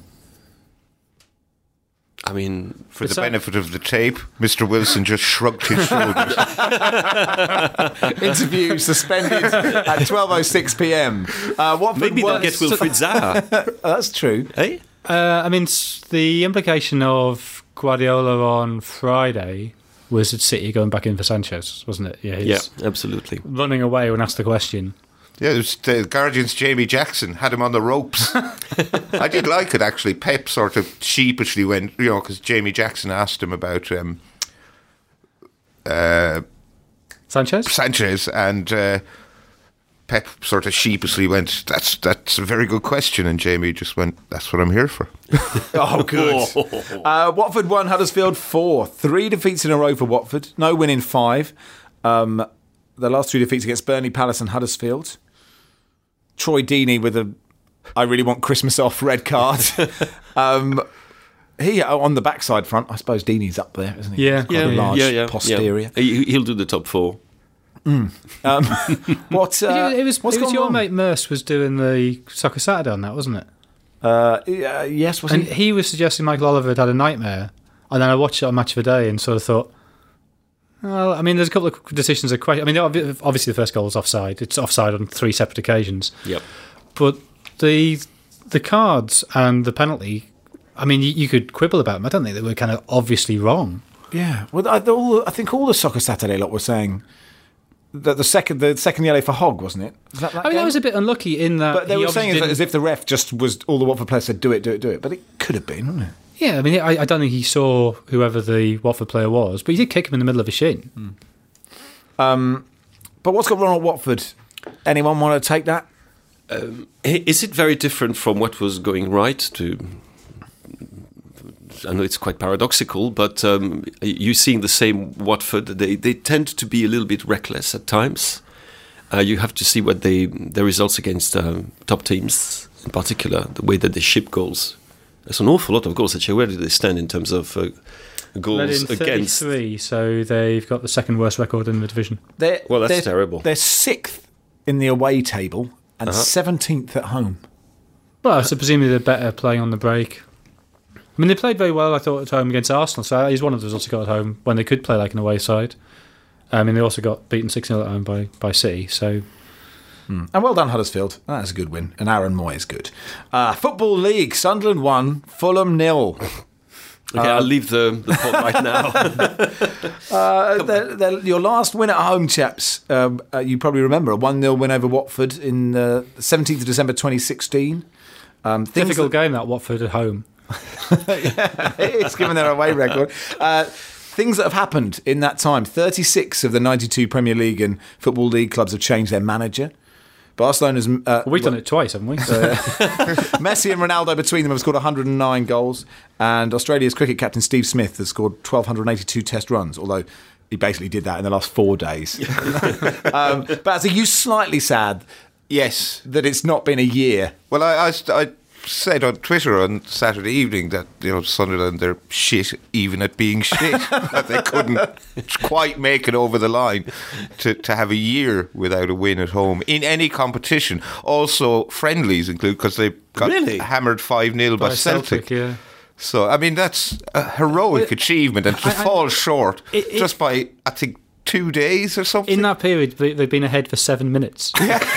I mean, For the benefit of the tape, Mr. Wilson just shrugged his shoulders. Interview suspended at 12:06 p.m. Watford maybe they'll won- get Wilfried Zaha. That's true. Eh? The implication of Guardiola on Friday was that City going back in for Sanchez, wasn't it? Yeah, Yeah, absolutely. running away when asked the question. Yeah, it was the Guardian's Jamie Jackson had him on the ropes. I did like it, actually. Pep sort of sheepishly went, because Jamie Jackson asked him about Sanchez? Sanchez, and Pep sort of sheepishly went, that's a very good question, and Jamie just went, that's what I'm here for. Oh, good. Watford won, Huddersfield 4. 3 defeats in a row for Watford. No win in 5. The last 3 defeats against Burnley, Palace and Huddersfield. Troy Deeney with a I really want Christmas off red card. He on the backside front, I suppose Deeney's up there, isn't he? Yeah. He's got a large posterior. He'll do the top 4. What? It was what's gone your wrong? mate Merce was doing the Soccer Saturday on that, wasn't it? Yes, was And he? he was suggesting Michael Oliver had a nightmare, and then I watched it on Match of the Day and sort of thought, well, I mean, there's a couple of decisions of question. I mean, obviously the first goal was offside. It's offside on 3 separate occasions. Yep. But the cards and the penalty, I mean, you could quibble about them. I don't think they were kind of obviously wrong. Yeah. Well, I think all the Soccer Saturday lot were saying that the second yellow for Hogg, wasn't it? Was that I mean, game? I was a bit unlucky in that. But they he were saying obviously as if the ref just was all the Watford players said, do it. But it could have been, wouldn't it? Yeah, I mean, I don't think he saw whoever the Watford player was, but he did kick him in the middle of a shin. But what's gone wrong at Watford? Anyone want to take that? Is it very different from what was going right I know it's quite paradoxical, but you're seeing the same Watford. They tend to be a little bit reckless at times. You have to see what their results against top teams, in particular, the way that they ship goals. There's an awful lot of goals. Actually, where do they stand in terms of goals Led in against? 33, so they've got the second worst record in the division. Well, that's terrible. They're 6th in the away table and 17th at home. Well, so presumably they're better playing on the break. I mean, they played very well, I thought, at home against Arsenal, so he's one of the results they got at home when they could play like an away side. I mean, they also got beaten 6-0 at home by City, so... And well done, Huddersfield. That's a good win. And Aaron Moy is good. Football League, Sunderland 1, Fulham 0. Okay, I'll leave the pot right now. Your last win at home, chaps, you probably remember, a 1-0 win over Watford in the 17th of December 2016. Difficult game, that Watford at home. It's given their away record. Things that have happened in that time. 36 of the 92 Premier League and Football League clubs have changed their manager. Barcelona's... We've done it twice, haven't we? Messi and Ronaldo between them have scored 109 goals, and Australia's cricket captain Steve Smith has scored 1,282 test runs, although he basically did that in the last 4 days. But are you slightly sad? Yes. That it's not been a year? Well, I said on Twitter on Saturday evening that Sunderland, they're shit even at being shit. That they couldn't quite make it over the line to have a year without a win at home in any competition. Also friendlies include, because they got hammered 5-0 by Celtic. Yeah. So I mean that's a heroic achievement, and to fall short just by I think 2 days or something. In that period, they've been ahead for 7 minutes.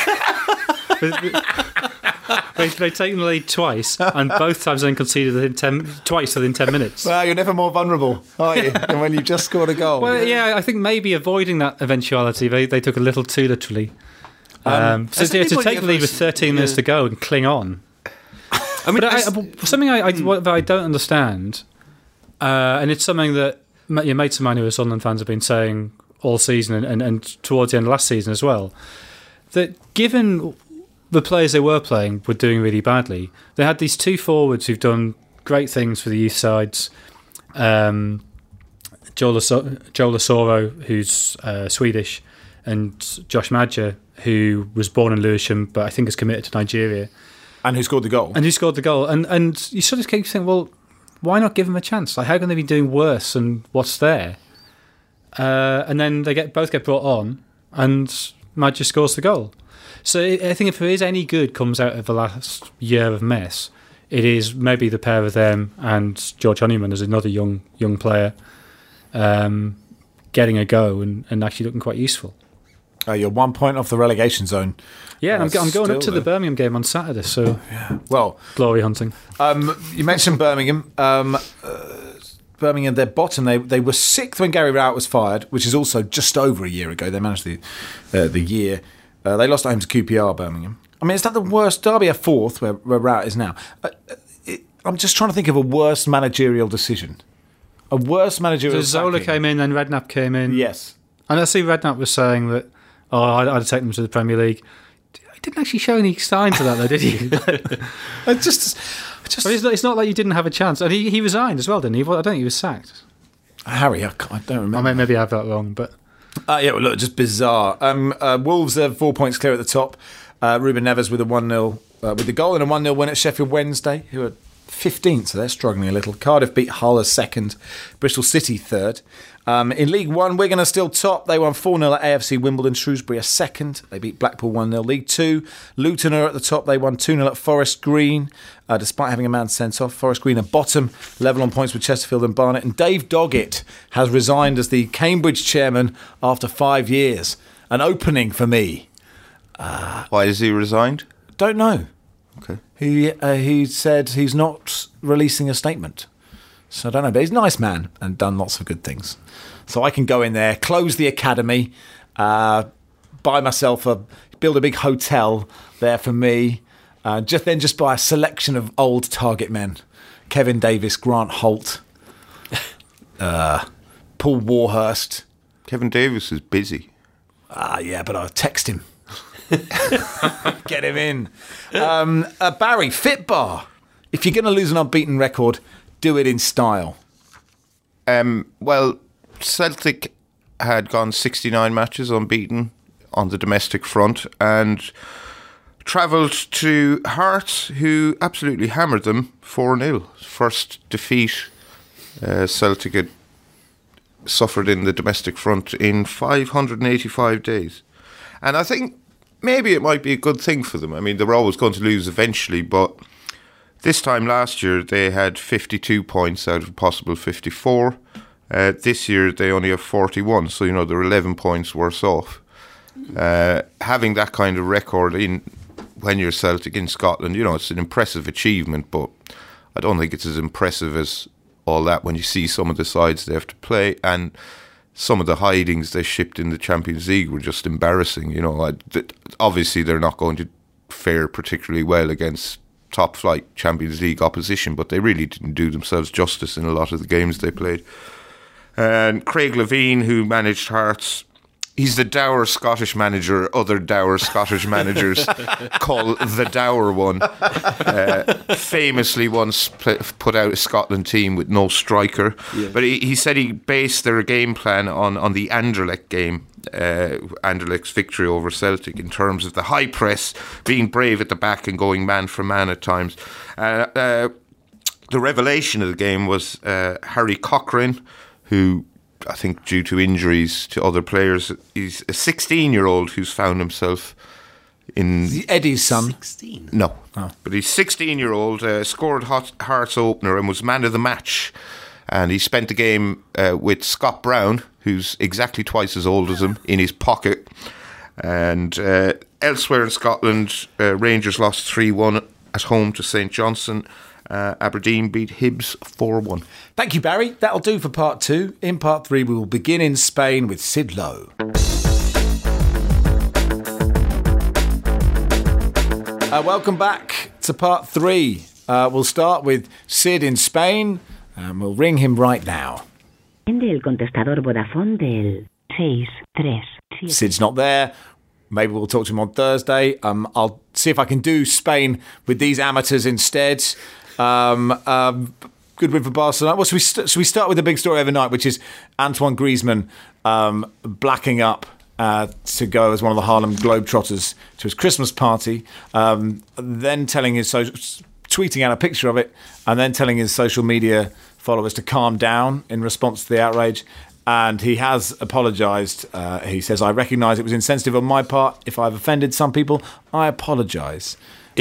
They've taken the lead twice, and both times then conceded twice within 10 minutes. Well, you're never more vulnerable, are you, than when you've just scored a goal? Well, yeah, I think maybe avoiding that eventuality, they took a little too literally. To take the lead with 13 minutes to go and cling on. I mean, something that I don't understand, and it's something that your mates of mine who are Sunderland fans have been saying all season and towards the end of last season as well, that given the players they were playing were doing really badly, they had these 2 forwards who've done great things for the youth sides. Joe Lasoro, who's Swedish, and Josh Madger, who was born in Lewisham but I think is committed to Nigeria. And who scored the goal. And you sort of keep thinking, well, why not give them a chance? Like, how can they be doing worse than what's there? And then they both get brought on, and Madger scores the goal. So I think if there is any good comes out of the last year of mess, it is maybe the pair of them and George Honeyman as another young player getting a go and actually looking quite useful. You're 1 point off the relegation zone. Yeah, and I'm going up to the Birmingham game on Saturday, so well, glory hunting. You mentioned Birmingham. Birmingham, they're bottom. They were sixth when Gary Rowett was fired, which is also just over a year ago. They managed the year. They lost at home to QPR, Birmingham. I mean, is that the worst? Derby are fourth, where Rowett is now. I'm just trying to think of a worse managerial decision. A worse managerial decision. So Zola came in, then Redknapp came in. Yes. And I see Redknapp was saying that, I'd take them to the Premier League. He didn't actually show any signs of that, though, did he? It's not like you didn't have a chance. And he resigned as well, didn't he? I don't think he was sacked. Harry, I don't remember. Maybe I have that wrong, but... look, just bizarre. Wolves are 4 points clear at the top. Ruben Neves with a 1-0 with the goal and a 1-0 win at Sheffield Wednesday, who are 15th, so they're struggling a little. Cardiff beat Hull as second, Bristol City third. In League One, Wigan are still top. They won 4-0 at AFC Wimbledon. Shrewsbury are second. They beat Blackpool 1-0. League Two, Luton are at the top. They won 2-0 at Forest Green, despite having a man sent off. Forest Green are bottom, level on points with Chesterfield and Barnet. And Dave Doggett has resigned as the Cambridge chairman after 5 years. An opening for me. Why has he resigned? Don't know. Okay. He said he's not releasing a statement. So I don't know, but he's a nice man and done lots of good things. So I can go in there, close the academy, buy myself build a big hotel there for me, just buy a selection of old target men. Kevin Davis, Grant Holt, Paul Warhurst. Kevin Davis is busy. Yeah, but I'll text him. Get him in. Barry, Fitbar. If you're going to lose an unbeaten record, do it in style. Well, Celtic had gone 69 matches unbeaten on the domestic front and travelled to Hearts, who absolutely hammered them 4-0. First defeat Celtic had suffered in the domestic front in 585 days. And I think maybe it might be a good thing for them. I mean, they were always going to lose eventually, but this time last year they had 52 points out of a possible 54. This year they only have 41, so they're 11 points worse off. Having that kind of record when you're Celtic in Scotland, it's an impressive achievement, but I don't think it's as impressive as all that when you see some of the sides they have to play, and some of the hidings they shipped in the Champions League were just embarrassing. Obviously they're not going to fare particularly well against top flight Champions League opposition, but they really didn't do themselves justice in a lot of the games they played. And Craig Levein, who managed Hearts, he's the dour Scottish manager other dour Scottish managers call the dour one. Famously once put out a Scotland team with no striker. Yeah. But he said he based their game plan on the Anderlecht game, Anderlecht's victory over Celtic, in terms of the high press, being brave at the back and going man for man at times. The revelation of the game was Harry Cochrane, who I think due to injuries to other players, he's a 16-year-old who's found himself in... Eddie's son? 16? No. Oh. But he's 16-year-old, scored Hearts opener and was man of the match. And he spent the game with Scott Brown, who's exactly twice as old as him, in his pocket. And elsewhere in Scotland, Rangers lost 3-1 at home to St Johnstone. Aberdeen beat Hibs 4-1. Thank you, Barry. That'll do for part 2. In part 3, we will begin in Spain with Sid Lowe. Welcome back to part 3. We'll start with Sid in Spain, and we'll ring him right now. El contestador Vodafone del 637. Sid's not there. Maybe we'll talk to him on Thursday. I'll see if I can do Spain with these amateurs instead. Good win for Barcelona. Well, should we start with the big story overnight, which is Antoine Griezmann blacking up to go as one of the Harlem Globetrotters to his Christmas party, then tweeting out a picture of it, and then telling his social media followers to calm down in response to the outrage. And he has apologised. He says, "I recognise it was insensitive on my part. If I've offended some people, I apologise."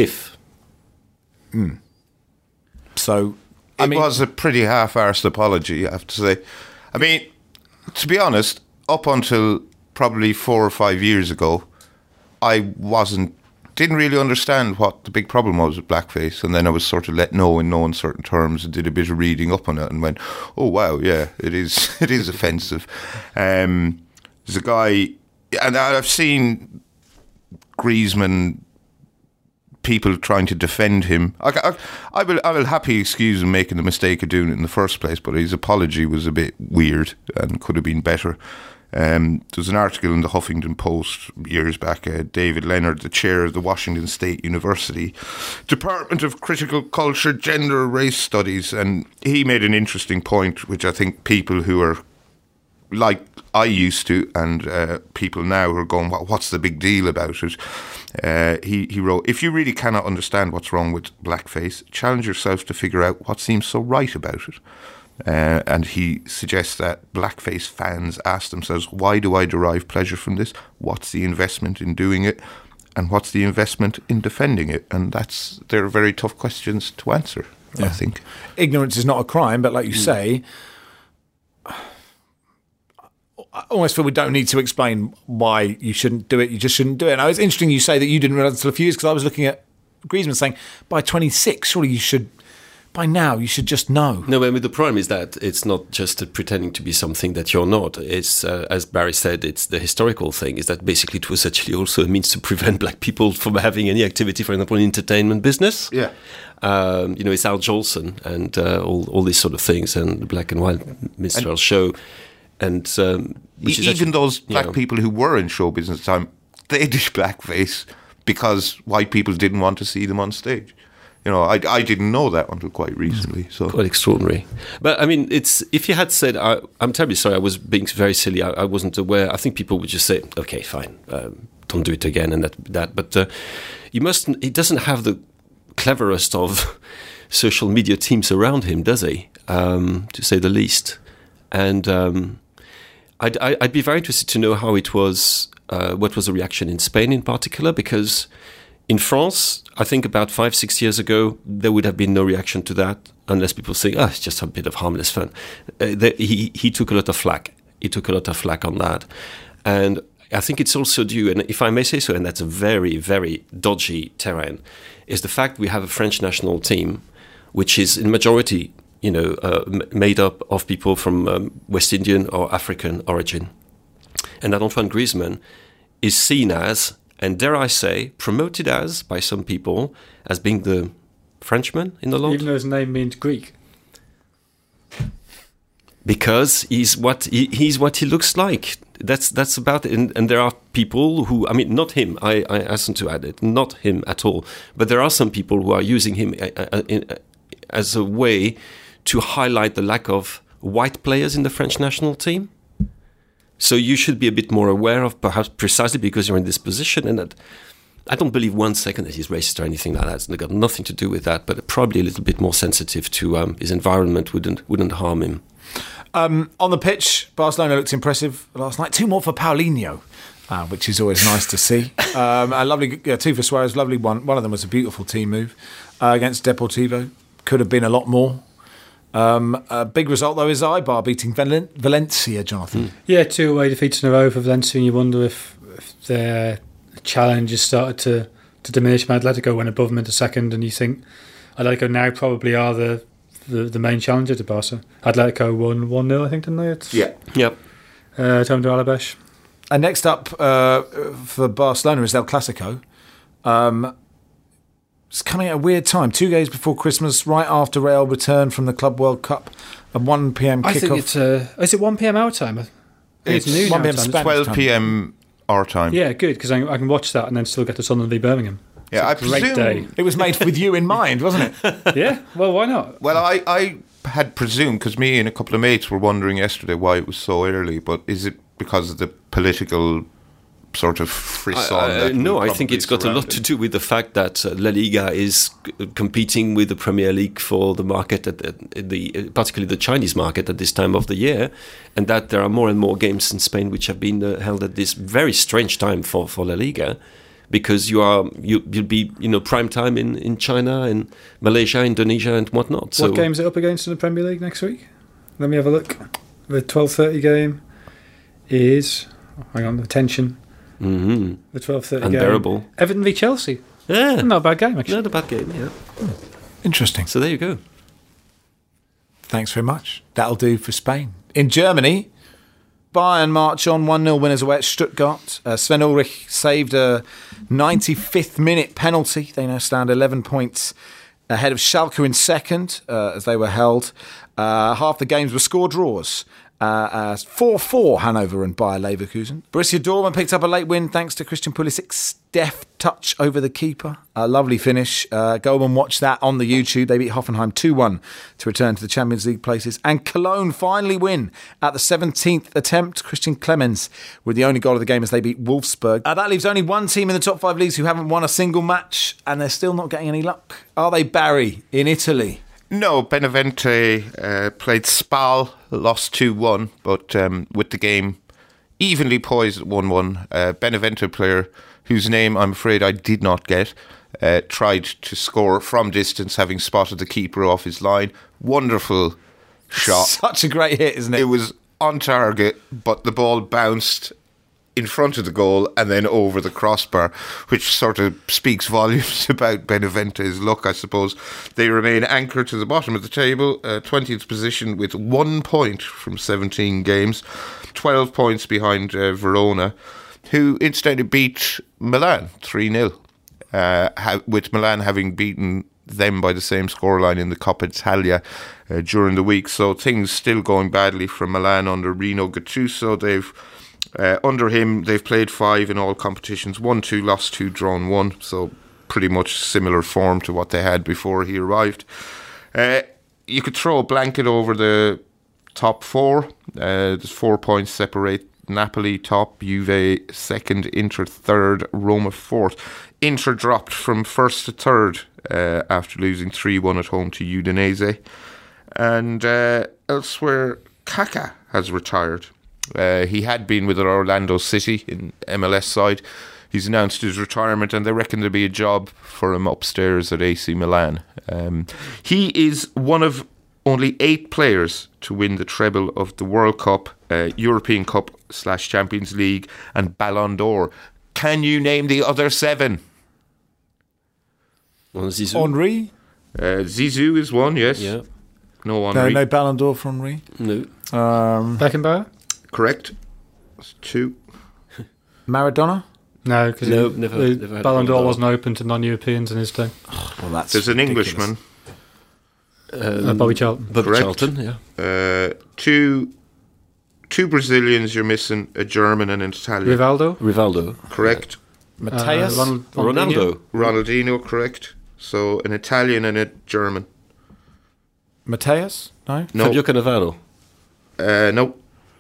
So, it was a pretty half-arsed apology, I have to say. I mean, to be honest, up until probably 4 or 5 years ago, I didn't really understand what the big problem was with blackface, and then I was sort of let know in no uncertain terms and did a bit of reading up on it and went, oh wow, yeah, it is offensive. There's a guy, and I've seen Griezmann, people trying to defend him. I will happily excuse him making the mistake of doing it in the first place, but his apology was a bit weird and could have been better. There's an article in the Huffington Post years back, David Leonard, the chair of the Washington State University Department of Critical Culture, Gender, Race Studies, and he made an interesting point, which I think people who are like I used to, and people now who are going, what's the big deal about it? He wrote, if you really cannot understand what's wrong with blackface, challenge yourself to figure out what seems so right about it. And he suggests that blackface fans ask themselves, why do I derive pleasure from this? What's the investment in doing it? And what's the investment in defending it? And they're very tough questions to answer, I think. Ignorance is not a crime, but like you say, I almost feel we don't need to explain why you shouldn't do it. You just shouldn't do it. Now, it's interesting you say that you didn't realise until a few years, because I was looking at Griezmann saying, by 26, surely you should... By now, you should just know. No, but the problem is that it's not just pretending to be something that you're not. It's, as Barry said, it's the historical thing, is that basically it was actually also a means to prevent black people from having any activity, for example, in entertainment business. Yeah. It's Al Jolson and all these sort of things, and the Black and White Minstrel show. And even those black people who were in show business at the time, they did blackface because white people didn't want to see them on stage. I didn't know that until quite recently. So quite extraordinary. But I mean, if you had said, I'm terribly sorry, I was being very silly, I wasn't aware. I think people would just say, okay, fine, don't do it again, and that. But it doesn't have the cleverest of social media teams around him, does he? To say the least. And I'd be very interested to know how it was. What was the reaction in Spain in particular? Because in France, I think about 5-6 years ago, there would have been no reaction to that unless people say, it's just a bit of harmless fun. He took a lot of flack. He took a lot of flack on that. And I think it's also due, and if I may say so, and that's a very, very dodgy terrain, is the fact we have a French national team, which is in majority, made up of people from West Indian or African origin. And that Antoine Griezmann is seen as, and dare I say, promoted as, by some people, as being the Frenchman in the lot. Even though his name means Greek. Because he's what he looks like. That's about it. And there are people who, I mean, not him, I hasten to add it, not him at all. But there are some people who are using him as a way to highlight the lack of white players in the French national team. So you should be a bit more aware of, perhaps precisely because you're in this position, and that I don't believe 1 second that he's racist or anything like that. It's got nothing to do with that, but probably a little bit more sensitive to his environment wouldn't harm him. On the pitch, Barcelona looked impressive last night. 2 more for Paulinho, which is always nice to see. A lovely 2 for Suarez, lovely one. One of them was a beautiful team move against Deportivo. Could have been a lot more. A big result, though, is Eibar beating Valencia, Jonathan. Yeah, 2 away defeats in a row for Valencia, and you wonder if their challenge has started to diminish. Atletico went above them into second, and you think Atletico now probably are the main challenger to Barca. Atletico won 1-0, I think, didn't they? Yeah. Yep. Home to Alaves. And next up for Barcelona is El Clasico. It's coming at a weird time, 2 days before Christmas, right after Real return from the Club World Cup, a 1 p.m. kickoff. I think it's is it 1 p.m. our time? It's noon 1 p.m. our time. Spanish 12 time. p.m. our time. Yeah, good, because I can watch that and then still get to Sunderland v Birmingham. Yeah, I Great presume. day. It was made with you in mind, wasn't it? Yeah, well, why not? Well, I had presumed, because me and a couple of mates were wondering yesterday why it was so early, but is it because of the political sort of frisson? No, I think it's got a lot to do with the fact that La Liga is competing with the Premier League for the market, particularly the Chinese market at this time of the year, and that there are more and more games in Spain which have been held at this very strange time for La Liga, because you'll be prime time in China and Malaysia, Indonesia, and whatnot. What game is it up against in the Premier League next week? Let me have a look. The 12:30 game is. Hang on, the tension. Mm-hmm. The 12:30 Unbearable. game. Everton v Chelsea. Yeah. Not a bad game, actually. Not a bad game, yeah. Interesting. So there you go. Thanks very much. That'll do for Spain. In Germany, Bayern march on 1-0 winners away at Stuttgart. Sven Ulrich saved a 95th minute penalty. They now stand 11 points ahead of Schalke in second as they were held. Half the games were score draws. 4-4 Hanover and Bayer Leverkusen. Borussia Dortmund picked up a late win thanks to Christian Pulisic's deft touch over the keeper. A lovely finish. Go and watch that on the YouTube. They beat Hoffenheim 2-1 to return to the Champions League places. And Cologne finally win at the 17th attempt. Christian Clemens with the only goal of the game as they beat Wolfsburg. That leaves only one team in the top 5 leagues who haven't won a single match, and they're still not getting any luck. Are they, Barry, in Italy? No, Benevente played Spal, lost 2-1, but with the game evenly poised at 1-1. Benevente player, whose name I'm afraid I did not get, tried to score from distance, having spotted the keeper off his line. Wonderful shot. Such a great hit, isn't it? It was on target, but the ball bounced in front of the goal and then over the crossbar, which sort of speaks volumes about Benevente's luck, I suppose. They remain anchored to the bottom of the table, 20th position with 1 point from 17 games, 12 points behind Verona, who instead beat Milan 3-0, with Milan having beaten them by the same scoreline in the Coppa Italia during the week. So things still going badly for Milan under Rino Gattuso. Under him, they've played 5 in all competitions, 1-2, lost 2, drawn 1. So pretty much similar form to what they had before he arrived. You could throw a blanket over the top 4. There's 4 points separate Napoli top, Juve second, Inter third, Roma fourth. Inter dropped from first to third after losing 3-1 at home to Udinese. And elsewhere, Kaká has retired. He had been with Orlando City in MLS side. He's announced his retirement, and they reckon there'll be a job for him upstairs at AC Milan. He is one of only 8 players to win the treble of the World Cup, European Cup / Champions League, and Ballon d'Or. Can you name the other 7? Well, Zizou. Henry? Zizou is one, yes. Yeah. No Henry. No Ballon d'Or for Henry. No. Beckenbauer? Correct. That's 2. Maradona? No, because never had Ballon d'Or wasn't open to non-Europeans in his day. Well, that's There's an ridiculous. Englishman. Bobby Charlton. Bobby Charlton, yeah. 2 Brazilians you're missing, a German and an Italian. Rivaldo. Correct. Mateus? Ronaldo. Ronaldinho, correct. So an Italian and a German. Mateus? No? No. Fabio Cannavaro. No.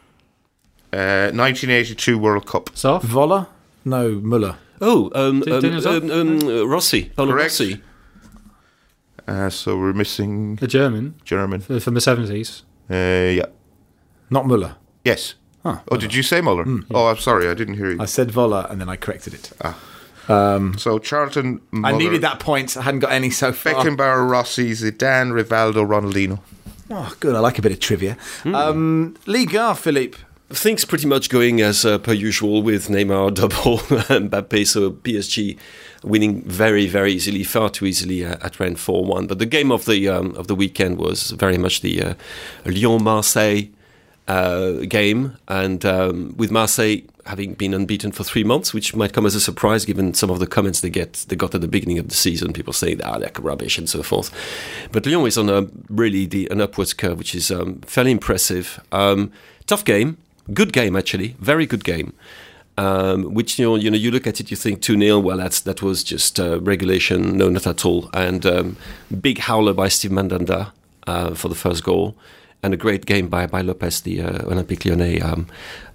1982 World Cup. Soft? Voller? No, Müller. Oh, Rossi. Paolo Correct. Rossi. So we're missing The German. German. From the 70s. Yeah. Not Müller. Yes. Huh. Oh, did you say Muller? Yeah. Oh, I'm sorry, I didn't hear you. I said Voller and then I corrected it. So Charlton, Muller, I needed that point. I hadn't got any so far. Beckenbauer, Rossi, Zidane, Rivaldo, Ronaldinho. Oh, good. I like a bit of trivia. Liga, Philippe. Things pretty much going as per usual with Neymar double and Mbappe, so PSG winning very, very easily, far too easily at Rennes 4-1. But the game of the weekend was very much the Lyon-Marseille game, and with Marseille having been unbeaten for 3 months, which might come as a surprise given some of the comments they got at the beginning of the season, people saying they're rubbish and so forth. But Lyon is on an upwards curve, which is fairly impressive. Tough game. Good game, actually. Very good game. Which, you look at it, you think 2-0, well, that was just regulation, no, not at all. And big howler by Steve Mandanda for the first goal. And a great game by Lopez, the Olympique Lyonnais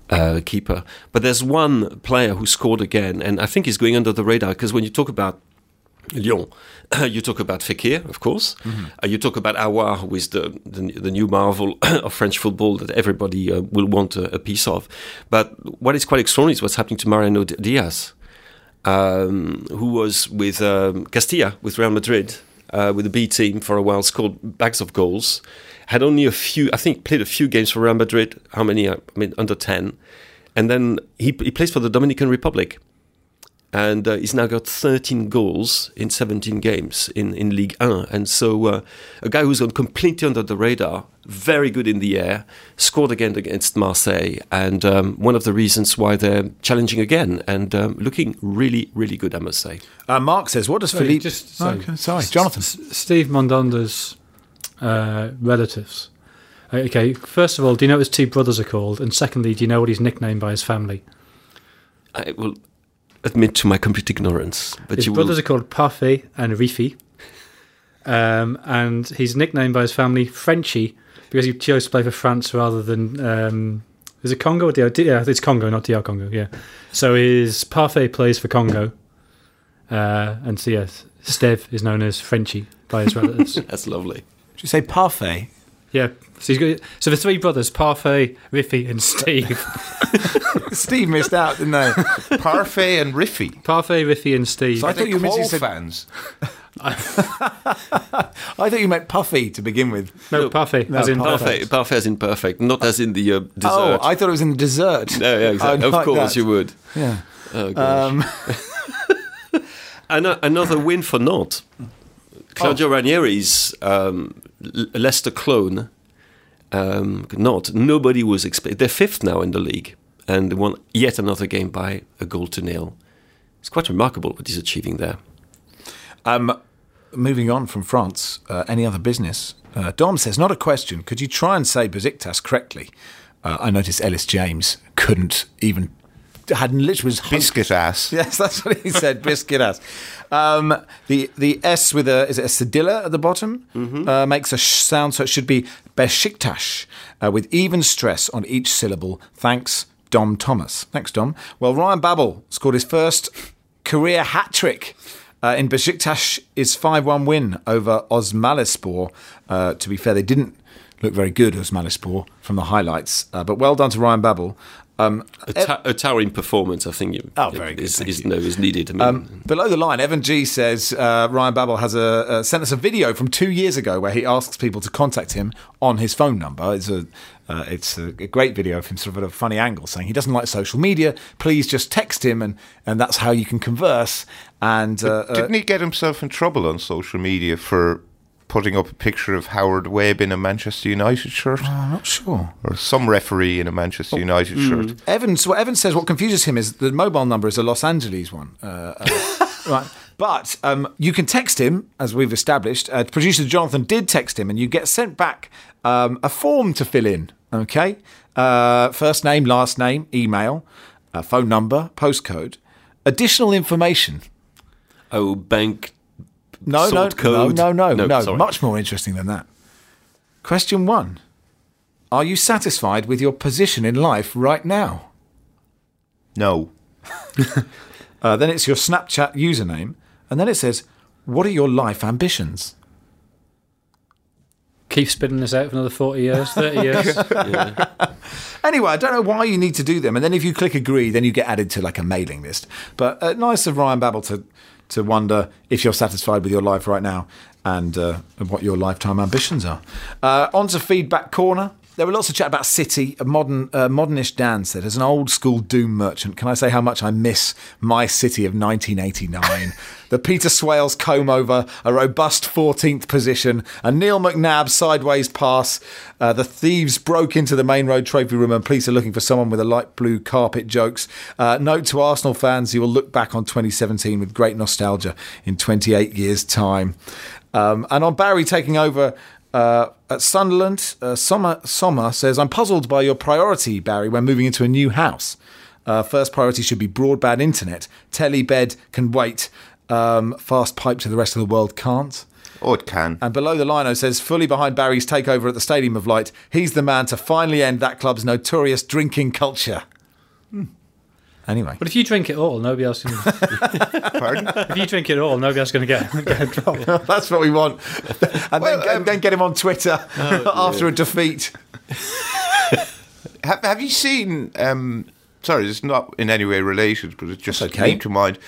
keeper. But there's one player who scored again, and I think he's going under the radar, because when you talk about Lyon, you talk about Fekir, of course. You talk about Aouar, who is the new marvel of French football that everybody will want a piece of. But what is quite extraordinary is what's happening to Mariano Diaz, who was with Castilla, with Real Madrid, with the B team for a while, scored bags of goals. Had only played a few games for Real Madrid. How many? Under 10. And then he plays for the Dominican Republic. And he's now got 13 goals in 17 games in Ligue 1. And so a guy who's gone completely under the radar, very good in the air, scored again against Marseille, and one of the reasons why they're challenging again and looking really, really good, I must say. Mark says, what does Philippe... Sorry, Jonathan. Steve Mondonda's relatives. Okay, first of all, do you know what his two brothers are called? And secondly, do you know what he's nicknamed by his family? I will admit to my complete ignorance. But his brothers are called Parfait and Rifi. And he's nicknamed by his family Frenchie because he chose to play for France rather than... is it Congo or DR? Yeah, it's Congo, not DR Congo, yeah. So his Parfait plays for Congo. And so, yes, Steve is known as Frenchie by his relatives. That's lovely. Did you say Parfait? Yeah. So the three brothers, Parfait, Riffy and Steve. Steve missed out, didn't they? Parfait and Riffy. Parfait, Riffy and Steve. So I thought you meant fans. I thought you meant Puffy to begin with. No, Parfait. No, as in Parfait. Parfait as in perfect, not as in the dessert. Oh, I thought it was in the dessert. No, yeah, exactly. Of course you would. Yeah. Oh, gosh. Another win for Nantes. Claudio Ranieri's Leicester clone. Nobody was expecting. They're fifth now in the league and won yet another game by a 1-0. It's quite remarkable what he's achieving there. Moving on from France, any other business? Dom says, not a question. Could you try and say Besiktas correctly? I noticed Ellis James couldn't even. Literally was biscuit ass. Yes, that's what he said. Biscuit ass. The S with is it a cedilla at the bottom? Makes a sound, so it should be Besiktas with even stress on each syllable. Thanks, Dom Thomas. Thanks, Dom. Well, Ryan Babel scored his first career hat trick in Besiktas' 5-1 win over Osmalispor. To be fair, they didn't look very good, Osmalispor, from the highlights. But well done to Ryan Babel. A towering performance, I think, very good, is needed. Below the line, Evan G says Ryan Babel has sent us a video from 2 years ago where he asks people to contact him on his phone number. It's a great video of him sort of at a funny angle saying he doesn't like social media. Please just text him and that's how you can converse. And didn't he get himself in trouble on social media for putting up a picture of Howard Webb in a Manchester United shirt? I'm not sure. Or some referee in a Manchester United shirt. Evan says what confuses him is the mobile number is a Los Angeles one. Right. But you can text him, as we've established. Producer Jonathan did text him, and you get sent back a form to fill in, okay? First name, last name, email, phone number, postcode, additional information. Oh, bank... No, code. No. Much more interesting than that. Question 1. Are you satisfied with your position in life right now? No. Then it's your Snapchat username. And then it says, what are your life ambitions? Keep spinning this out for another 40 years, 30 years. Yeah. Anyway, I don't know why you need to do them. And then if you click agree, then you get added to like a mailing list. But nice of Ryan Babel to wonder if you're satisfied with your life right now and what your lifetime ambitions are. On to Feedback Corner. There were lots of chat about City. A modernish Dan said, as an old school Doom merchant, can I say how much I miss my City of 1989? The Peter Swales comb over, a robust 14th position, a Neil McNabb sideways pass. The thieves broke into the main road trophy room and police are looking for someone with a light blue carpet jokes. Note to Arsenal fans, you will look back on 2017 with great nostalgia in 28 years' time. And on Barry taking over... at Sunderland, Sommer says, I'm puzzled by your priority, Barry, when moving into a new house. First priority should be broadband internet. Telly bed can wait. Fast pipe to the rest of the world can't. Oh, it can. And below the lino says, fully behind Barry's takeover at the Stadium of Light, he's the man to finally end that club's notorious drinking culture. Anyway. But if you drink it all, nobody else can. Pardon? If you drink it all, nobody else is going to get a drop. That's what we want. And then get him on Twitter after a defeat. Have you seen? Sorry, it's not in any way related, but it just came to mind.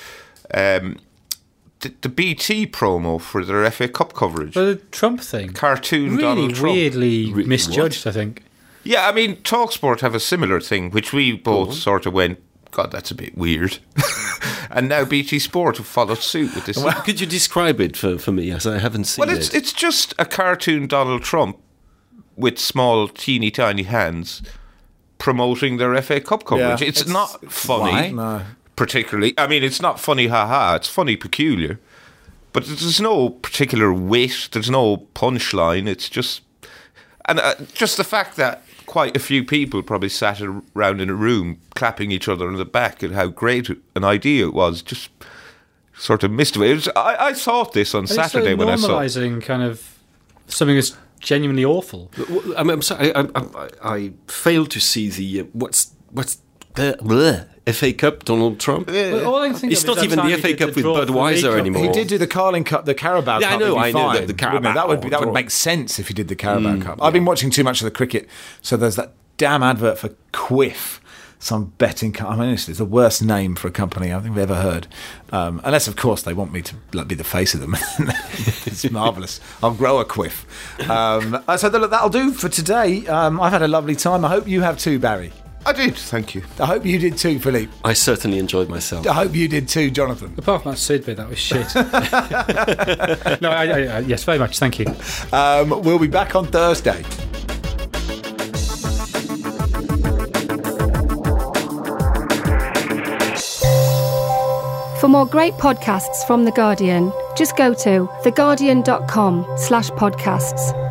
The BT promo for their FA Cup coverage. But the Trump thing, Cartoon really Donald Trump. weirdly misjudged. I think. Yeah, I mean, TalkSport have a similar thing, which we both sort of went, God, that's a bit weird. And now BT Sport have followed suit with this. Well, could you describe it for me, as I haven't seen it? It's just a cartoon Donald Trump with small, teeny tiny hands promoting their FA Cup coverage. Yeah, it's not funny, No. particularly. I mean, it's not funny, haha. It's funny, peculiar. But there's no particular wit. There's no punchline. It's just... And just the fact that quite a few people probably sat around in a room clapping each other on the back at how great an idea it was, just sort of mystified. I thought this on Saturday when I saw it. Normalising kind of something that's genuinely awful. I'm sorry, I failed to see the what's the FA Cup Donald Trump. Well, all I can think It's of is not even that time the he FA did Cup the with draw for the League Budweiser Cup. anymore. He did do the Carling Cup, the Carabao Yeah, Cup. I know would be fine, the Carabao. wouldn't it? That would make sense if he did the Carabao Cup. I've been watching too much of the cricket, so there's that damn advert for Quiff, some betting company. I mean, it's the worst name for a company I think we've ever heard. Unless, of course, they want me to be the face of them. It's marvellous. I'll grow a Quiff. So that'll do for today. I've had a lovely time. I hope you have too, Barry. I did, thank you. I hope you did too, Philippe. I certainly enjoyed myself. I hope you did too, Jonathan. Apart from that Sid bit, that was shit. No, yes, very much. Thank you. We'll be back on Thursday. For more great podcasts from The Guardian, just go to theguardian.com/podcasts.